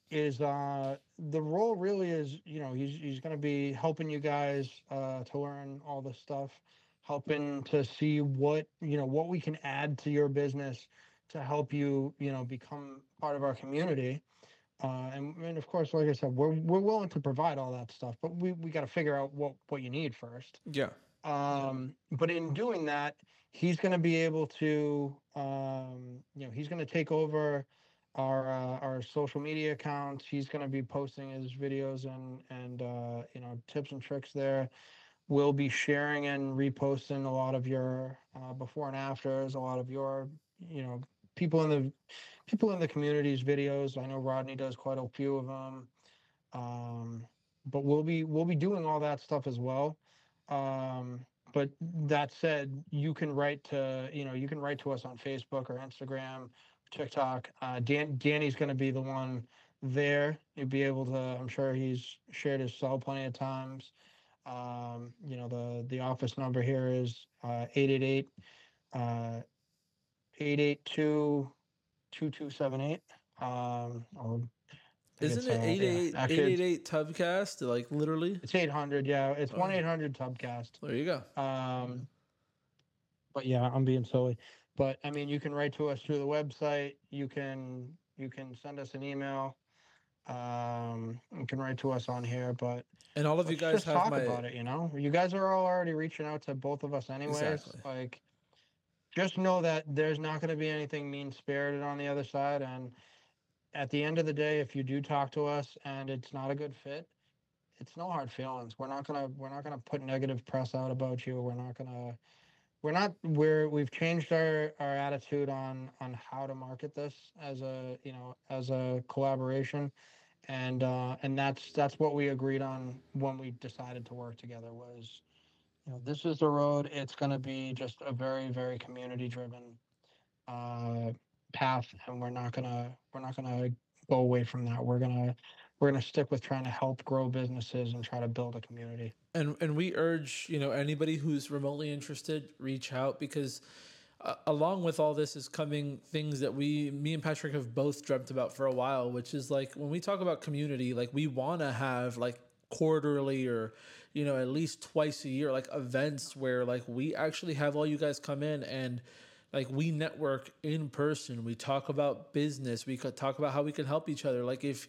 Speaker 3: is uh, the role really is, you know, he's he's going to be helping you guys uh, to learn all this stuff, helping to see what, you know, what we can add to your business to help you, you know, become part of our community. Uh, and, and of course, like I said, we're we're willing to provide all that stuff, but we, we got to figure out what what you need first.
Speaker 2: Yeah.
Speaker 3: Um, but in doing that, he's going to be able to, um, you know, he's going to take over our uh, our social media accounts. He's going to be posting his videos and and uh, you know, tips and tricks there. We'll be sharing and reposting a lot of your uh, before and afters, a lot of your, you know, people in the people in the community's videos. I know Rodney does quite a few of them. Um, but we'll be we'll be doing all that stuff as well. Um, but that said, you can write to, you know, you can write to us on Facebook or Instagram, TikTok. Uh, Dan Danny's going to be the one there. You'll be able to. I'm sure he's shared his cell plenty of times. Um, you know, the the office number here is uh, eight eight eight uh, eight eight two two two seven eight. Um, or I think
Speaker 2: Isn't
Speaker 3: it's,
Speaker 2: it
Speaker 3: uh,
Speaker 2: eight
Speaker 3: yeah,
Speaker 2: eight
Speaker 3: actually,
Speaker 2: eight
Speaker 3: it's-
Speaker 2: eight eight Tubcast? Like literally?
Speaker 3: It's eight hundred, yeah. It's
Speaker 2: Oh.
Speaker 3: one eight hundred Tubcast.
Speaker 2: There you go.
Speaker 3: Um, but yeah, I'm being silly. But I mean, you can write to us through the website. You can you can send us an email. Um, you can write to us on here. But
Speaker 2: And all of you
Speaker 3: let's
Speaker 2: guys
Speaker 3: just
Speaker 2: have
Speaker 3: talk
Speaker 2: my
Speaker 3: about it. You know, you guys are all already reaching out to both of us, anyways.
Speaker 2: Exactly.
Speaker 3: Like, just know that there's not going to be anything mean spirited on the other side. And at the end of the day, if you do talk to us and it's not a good fit, it's no hard feelings. We're not gonna we're not gonna put negative press out about you. We're not gonna we're not we're we've changed our our attitude on on how to market this as a, you know, as a collaboration. And uh and that's that's what we agreed on when we decided to work together was, you know, this is the road. It's gonna be just a very, very community driven uh path, and we're not gonna we're not gonna go away from that. We're gonna we're gonna stick with trying to help grow businesses and try to build a community.
Speaker 2: and and we urge, you know, anybody who's remotely interested, reach out, because uh, along with all this is coming things that we me and Patrick have both dreamt about for a while, which is like when we talk about community, like we want to have like quarterly or, you know, at least twice a year, like events where like we actually have all you guys come in and like we network in person. We talk about business. We could talk about how we can help each other. Like if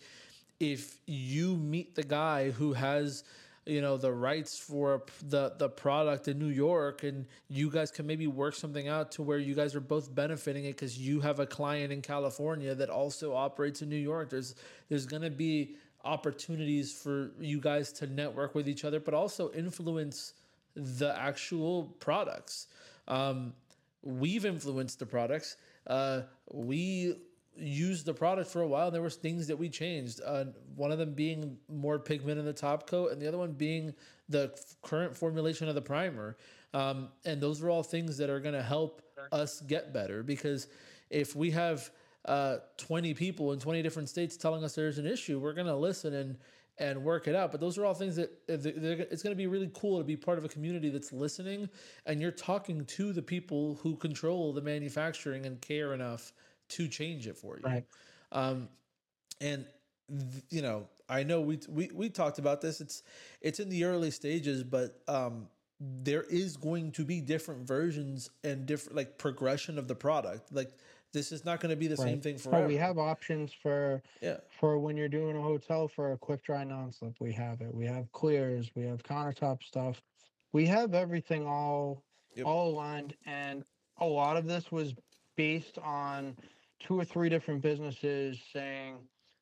Speaker 2: if you meet the guy who has, you know, the rights for the the product in New York, and you guys can maybe work something out to where you guys are both benefiting it because you have a client in California that also operates in New York. There's there's gonna be opportunities for you guys to network with each other, but also influence the actual products. Um, we've influenced the products. Uh, we used the product for a while. There was things that we changed. Uh, one of them being more pigment in the top coat, and the other one being the f- current formulation of the primer. Um, and those are all things that are going to help us get better, because if we have uh, twenty people in twenty different states telling us there's an issue, we're going to listen and and work it out. But those are all things that uh, they're, they're, it's going to be really cool to be part of a community that's listening, and you're talking to the people who control the manufacturing and care enough to change it for you.
Speaker 3: Right.
Speaker 2: Um, and th- you know, I know we, we, we talked about this. It's, it's in the early stages, but, um, there is going to be different versions and different like progression of the product. Like this is not going to be the
Speaker 3: Right.
Speaker 2: same thing forever.
Speaker 3: Oh, we have options for
Speaker 2: Yeah.
Speaker 3: for when you're doing a hotel for a quick dry non-slip. We have it. We have clears. We have countertop stuff. We have everything all
Speaker 2: Yep.
Speaker 3: all aligned, and a lot of this was based on two or three different businesses saying,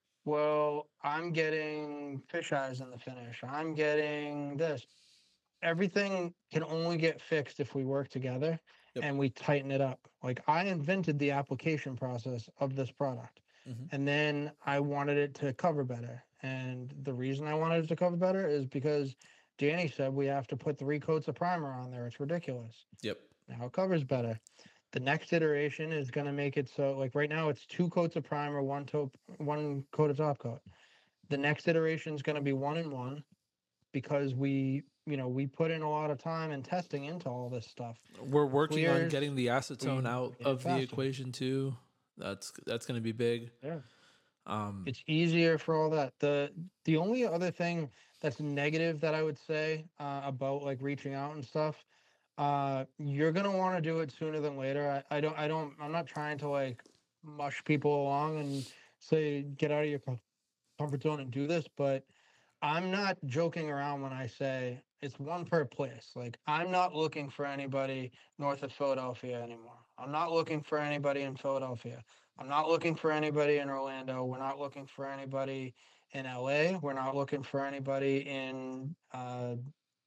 Speaker 3: well, I'm getting fish eyes in the finish. I'm getting this. Everything can only get fixed if we work together.
Speaker 2: Yep.
Speaker 3: And we tighten it up. Like I invented the application process of this product.
Speaker 2: Mhm.
Speaker 3: And then I wanted it to cover better. And the reason I wanted it to cover better is because Danny said we have to put three coats of primer on there. It's ridiculous.
Speaker 2: Yep.
Speaker 3: Now it covers better. The next iteration is going to make it so, like right now, it's two coats of primer, one top, one coat of top coat. The next iteration is going to be one and one, because we, you know, we put in a lot of time and testing into all this stuff.
Speaker 2: We're working on
Speaker 3: Clears,
Speaker 2: getting the acetone
Speaker 3: we
Speaker 2: out
Speaker 3: made it
Speaker 2: of the
Speaker 3: faster.
Speaker 2: equation too. That's that's going to be big.
Speaker 3: Yeah.
Speaker 2: Um,
Speaker 3: It's easier for all that. The the only other thing that's negative that I would say uh, about like reaching out and stuff, uh, you're gonna want to do it sooner than later. I, I don't I don't I'm not trying to like mush people along and say get out of your com- comfort zone and do this, but I'm not joking around when I say it's one per place. Like I'm not looking for anybody north of Philadelphia anymore. I'm not looking for anybody in Philadelphia. I'm not looking for anybody in Orlando. We're not looking for anybody in L A. We're not looking for anybody in uh,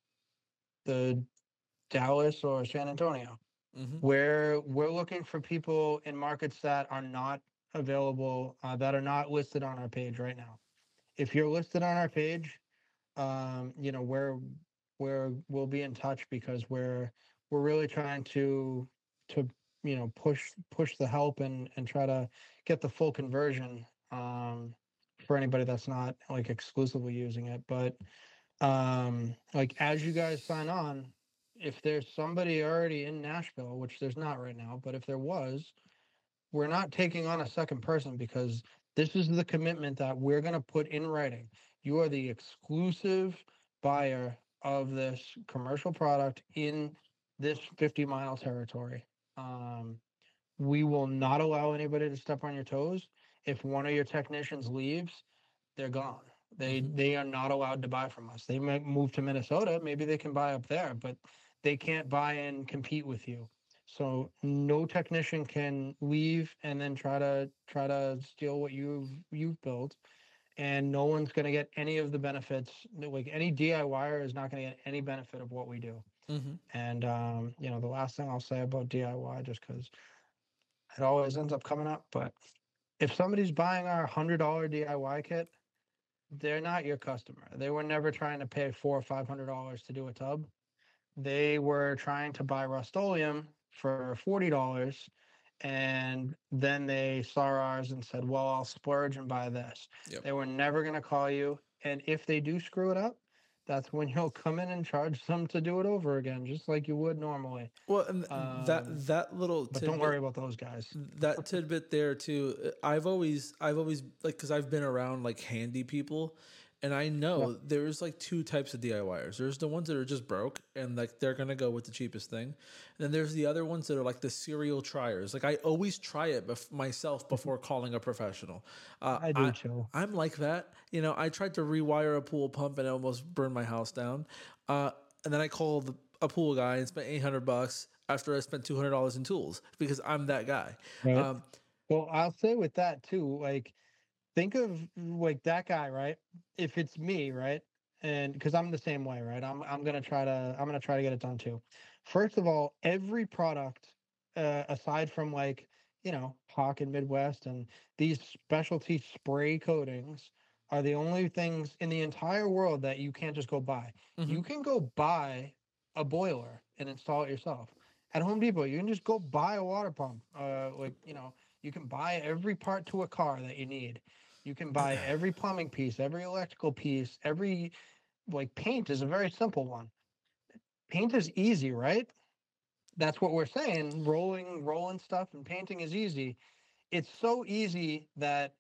Speaker 3: the Dallas or San Antonio.
Speaker 2: mhm.
Speaker 3: Where we're looking for people in markets that are not available, uh, that are not listed on our page right now. If you're listed on our page, um, you know, we're we're we'll be in touch because we're we're really trying to to you know push push the help and and try to get the full conversion um, for anybody that's not like exclusively using it. But um, like as you guys sign on, if there's somebody already in Nashville, which there's not right now, but if there was, we're not taking on a second person because this is the commitment that we're going to put in writing. You are the exclusive buyer of this commercial product in this fifty mile territory. Um, we will not allow anybody to step on your toes. If one of your technicians leaves, they're gone. They
Speaker 2: Mhm.
Speaker 3: they are not allowed to buy from us. They might move to Minnesota. Maybe they can buy up there, but they can't buy and compete with you. So no technician can leave and then try to try to steal what you've you've built, and no one's going to get any of the benefits. Like any DIYer is not going to get any benefit of what we do.
Speaker 2: Mhm.
Speaker 3: And um, you know, the last thing I'll say about D I Y, just because it always ends up coming up, but if somebody's buying our hundred dollar D I Y kit, they're not your customer. They were never trying to pay four or five hundred dollars to do a tub. They were trying to buy Rust-Oleum for forty dollars, and then they saw ours and said, "Well, I'll splurge and buy this."
Speaker 2: Yep.
Speaker 3: They were never going to call you, and if they do screw it up, that's when you'll come in and charge them to do it over again, just like you would normally.
Speaker 2: Well, and that
Speaker 3: Um,
Speaker 2: that little
Speaker 3: but don't
Speaker 2: tidbit,
Speaker 3: worry about those guys.
Speaker 2: that tidbit there too. uh, I've always, I've always like, because I've been around like handy people, and I know
Speaker 3: Yep.
Speaker 2: there's like two types of DIYers. There's the ones that are just broke and like they're gonna go with the cheapest thing, and then there's the other ones that are like the serial triers. Like I always try it bef- myself before calling a professional. Uh,
Speaker 3: I do
Speaker 2: I
Speaker 3: too.
Speaker 2: I'm like that. You know, I tried to rewire a pool pump and it almost burned my house down. Uh, and then I called a pool guy and spent eight hundred bucks after I spent two hundred dollars in tools because I'm that guy.
Speaker 3: Right.
Speaker 2: Um,
Speaker 3: Well, I'll say with that too, like think of like that guy, right? If it's me, right? And because I'm the same way, right? I'm I'm gonna try to I'm gonna try to get it done too. First of all, every product, uh, aside from like you know Hawk and Midwest and these specialty spray coatings, are the only things in the entire world that you can't just go buy.
Speaker 2: mhm.
Speaker 3: You can go buy a boiler and install it yourself at Home Depot. You can just go buy a water pump. Uh, like you know, you can buy every part to a car that you need. You can buy every plumbing piece, every electrical piece, every like paint is a very simple one. Paint is easy, right? That's what we're saying. Rolling, rolling stuff and painting is easy. It's so easy that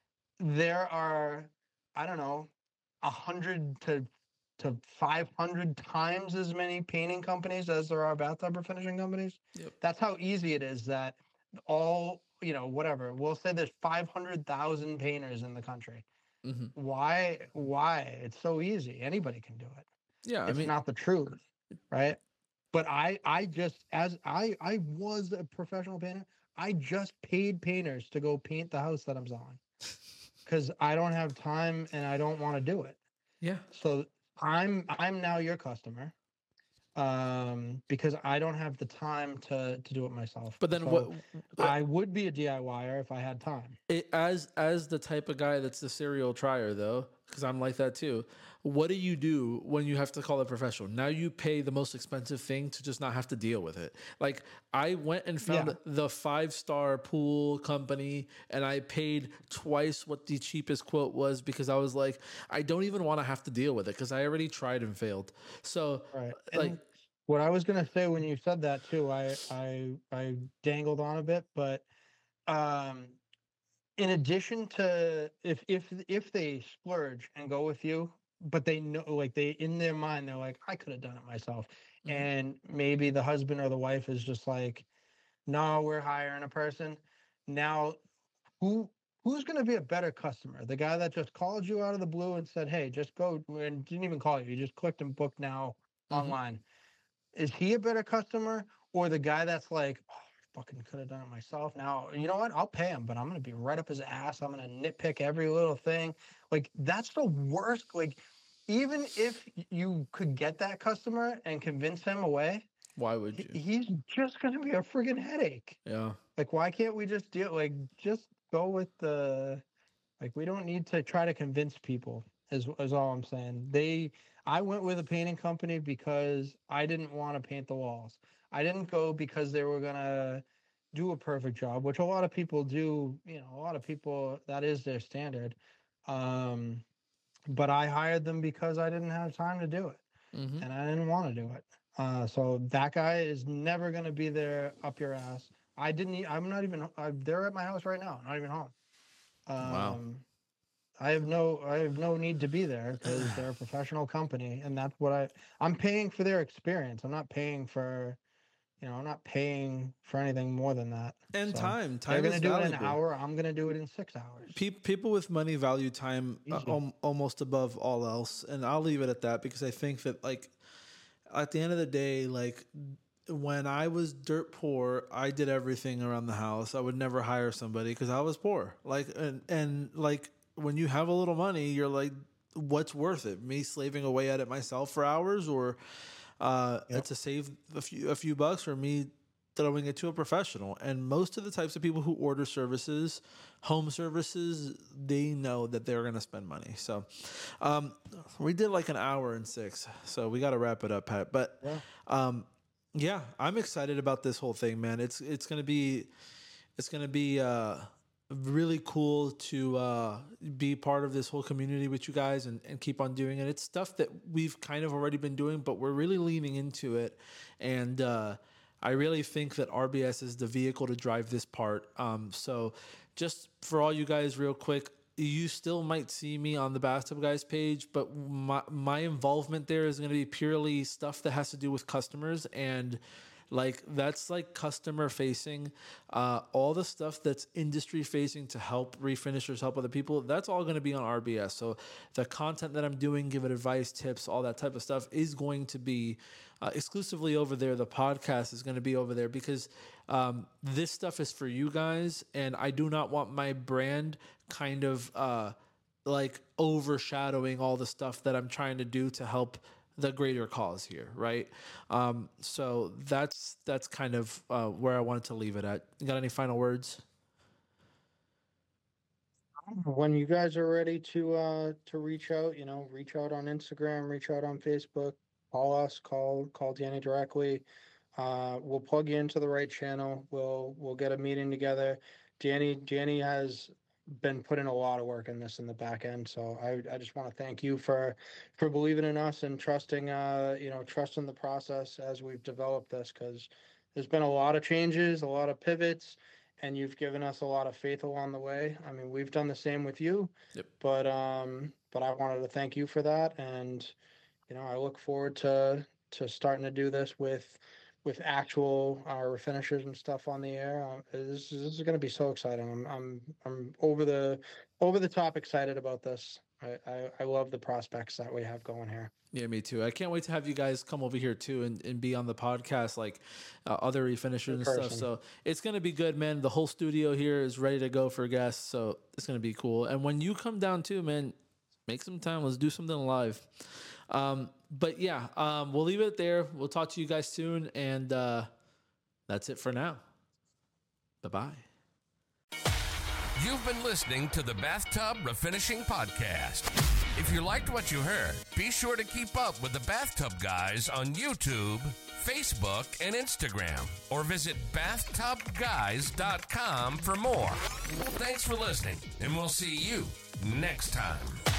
Speaker 3: there are, I don't know, a hundred to to five hundred times as many painting companies as there are bathtub refinishing companies.
Speaker 2: Yep.
Speaker 3: That's how easy it is that all, you know, whatever. We'll say there's five hundred thousand painters in the country.
Speaker 2: Hmm.
Speaker 3: Why why? It's so easy. Anybody can do it.
Speaker 2: Yeah, I
Speaker 3: It's
Speaker 2: mean,
Speaker 3: not the truth, right? But I I just as I I was a professional painter, I just paid painters to go paint the house that I'm selling because I don't have time and I don't want to do it.
Speaker 2: yeah.
Speaker 3: So I'm I'm now your customer um because I don't have the time to to do it myself.
Speaker 2: But then what?
Speaker 3: So I would be a DIYer if I had time.
Speaker 2: It, as as the type of guy that's the serial trier though, because I'm like that too. What do you do when you have to call a professional? Now you pay the most expensive thing to just not have to deal with it. Like I went and found
Speaker 3: Yeah.
Speaker 2: the five star pool company, and I paid twice what the cheapest quote was because I was like, I don't even want to have to deal with it because I already tried and failed. So
Speaker 3: Right.
Speaker 2: like,
Speaker 3: And what I was gonna say when you said that too, I I I dangled on a bit, but um in addition to if if if they splurge and go with you, but they know, like, they in their mind they're like, I could have done it myself,
Speaker 2: Mhm.
Speaker 3: and maybe the husband or the wife is just like, no, we're hiring a person. Now, who who's going to be a better customer? The guy that just called you out of the blue and said, hey, just go, and didn't even call you, you just clicked and booked now
Speaker 2: Mhm.
Speaker 3: online. Is he a better customer, or the guy that's like, oh, I fucking could have done it myself? Now, you know what? I'll pay him, but I'm going to be right up his ass. I'm going to nitpick every little thing. Like, that's the worst. Like, even if you could get that customer and convince him away,
Speaker 2: Why would
Speaker 3: he-
Speaker 2: you?
Speaker 3: he's just going to be a friggin' headache.
Speaker 2: Yeah.
Speaker 3: Like, why can't we just deal, like, just go with the, like, we don't need to try to convince people, is, is all I'm saying. They, I went with a painting company because I didn't want to paint the walls. I didn't go because they were going to do a perfect job, which a lot of people do. You know, a lot of people, that is their standard. Um, but I hired them because I didn't have time to do it,
Speaker 2: Mm-hmm.
Speaker 3: and I didn't want to do it. Uh, so that guy is never going to be there up your ass. I didn't, e- I'm not even, I'm, they're at my house right now, not even home. Um,
Speaker 2: Wow.
Speaker 3: I have no, I have no need to be there because they're a professional company, and that's what I, I'm paying for their experience. I'm not paying for, you know, I'm not paying for anything more than that.
Speaker 2: And
Speaker 3: So
Speaker 2: time,
Speaker 3: they're
Speaker 2: time
Speaker 3: going
Speaker 2: is
Speaker 3: to do it in an
Speaker 2: valuable.
Speaker 3: hour. I'm going to do it in six hours.
Speaker 2: Pe- people with money value time uh,
Speaker 3: Easy.
Speaker 2: al- almost above all else, and I'll leave it at that because I think that, like, at the end of the day, like, when I was dirt poor, I did everything around the house. I would never hire somebody because I was poor. Like, and and like when you have a little money, you're like, what's worth it? Me slaving away at it myself for hours, or uh,
Speaker 3: Yep.
Speaker 2: to save a few a few bucks, or me throwing it to a professional. And most of the types of people who order services, home services, they know that they're going to spend money. So um, we did like an hour and six. So we got to wrap it up, Pat. But
Speaker 3: Yeah.
Speaker 2: um, yeah, I'm excited about this whole thing, man. It's it's going to be it's going to be uh, really cool to uh, be part of this whole community with you guys and, and keep on doing it. It's stuff that we've kind of already been doing, but we're really leaning into it. And uh, I really think that R B S is the vehicle to drive this part. Um, so just for all you guys real quick, you still might see me on the Bathtub Guys page, but my, my involvement there is going to be purely stuff that has to do with customers, and like that's like customer facing, uh, all the stuff that's industry facing to help refinishers, help other people. That's all going to be on R B S. So the content that I'm doing, giving advice, tips, all that type of stuff is going to be uh, exclusively over there. The podcast is going to be over there because um, this stuff is for you guys, and I do not want my brand kind of uh, like overshadowing all the stuff that I'm trying to do to help the greater cause here, right? Um, so that's that's kind of uh, where I wanted to leave it at. You got any final words?
Speaker 3: When you guys are ready to uh to reach out, you know, reach out on Instagram, reach out on Facebook, call us, call call Danny directly. Uh, we'll plug you into the right channel. We'll we'll get a meeting together. Danny Danny has been putting a lot of work in this in the back end, so I I just want to thank you for for believing in us and trusting uh you know trusting the process as we've developed this, because there's been a lot of changes, a lot of pivots, and you've given us a lot of faith along the way. I mean, we've done the same with you.
Speaker 2: Yep.
Speaker 3: But um, but I wanted to thank you for that, and you know, I look forward to to starting to do this with with actual uh, refinishers and stuff on the air. Uh, this, is- this is going to be so exciting. I'm I'm I'm over the over the top excited about this. I, I, I love the prospects that we have going here.
Speaker 2: Yeah, me too. I can't wait to have you guys come over here too and, and be on the podcast like uh, other refinishers and stuff.
Speaker 3: person.
Speaker 2: So it's going to be good, man. The whole studio here is ready to go for guests. So it's going to be cool. And when you come down too, man, make some time. Let's do something live. Um, but yeah, um, we'll leave it there. We'll talk to you guys soon. And uh, that's it for now. Bye-bye.
Speaker 1: You've been listening to the Bathtub Refinishing Podcast. If you liked what you heard, be sure to keep up with the Bathtub Guys on YouTube, Facebook, and Instagram, or visit bathtub guys dot com for more. Thanks for listening, and we'll see you next time.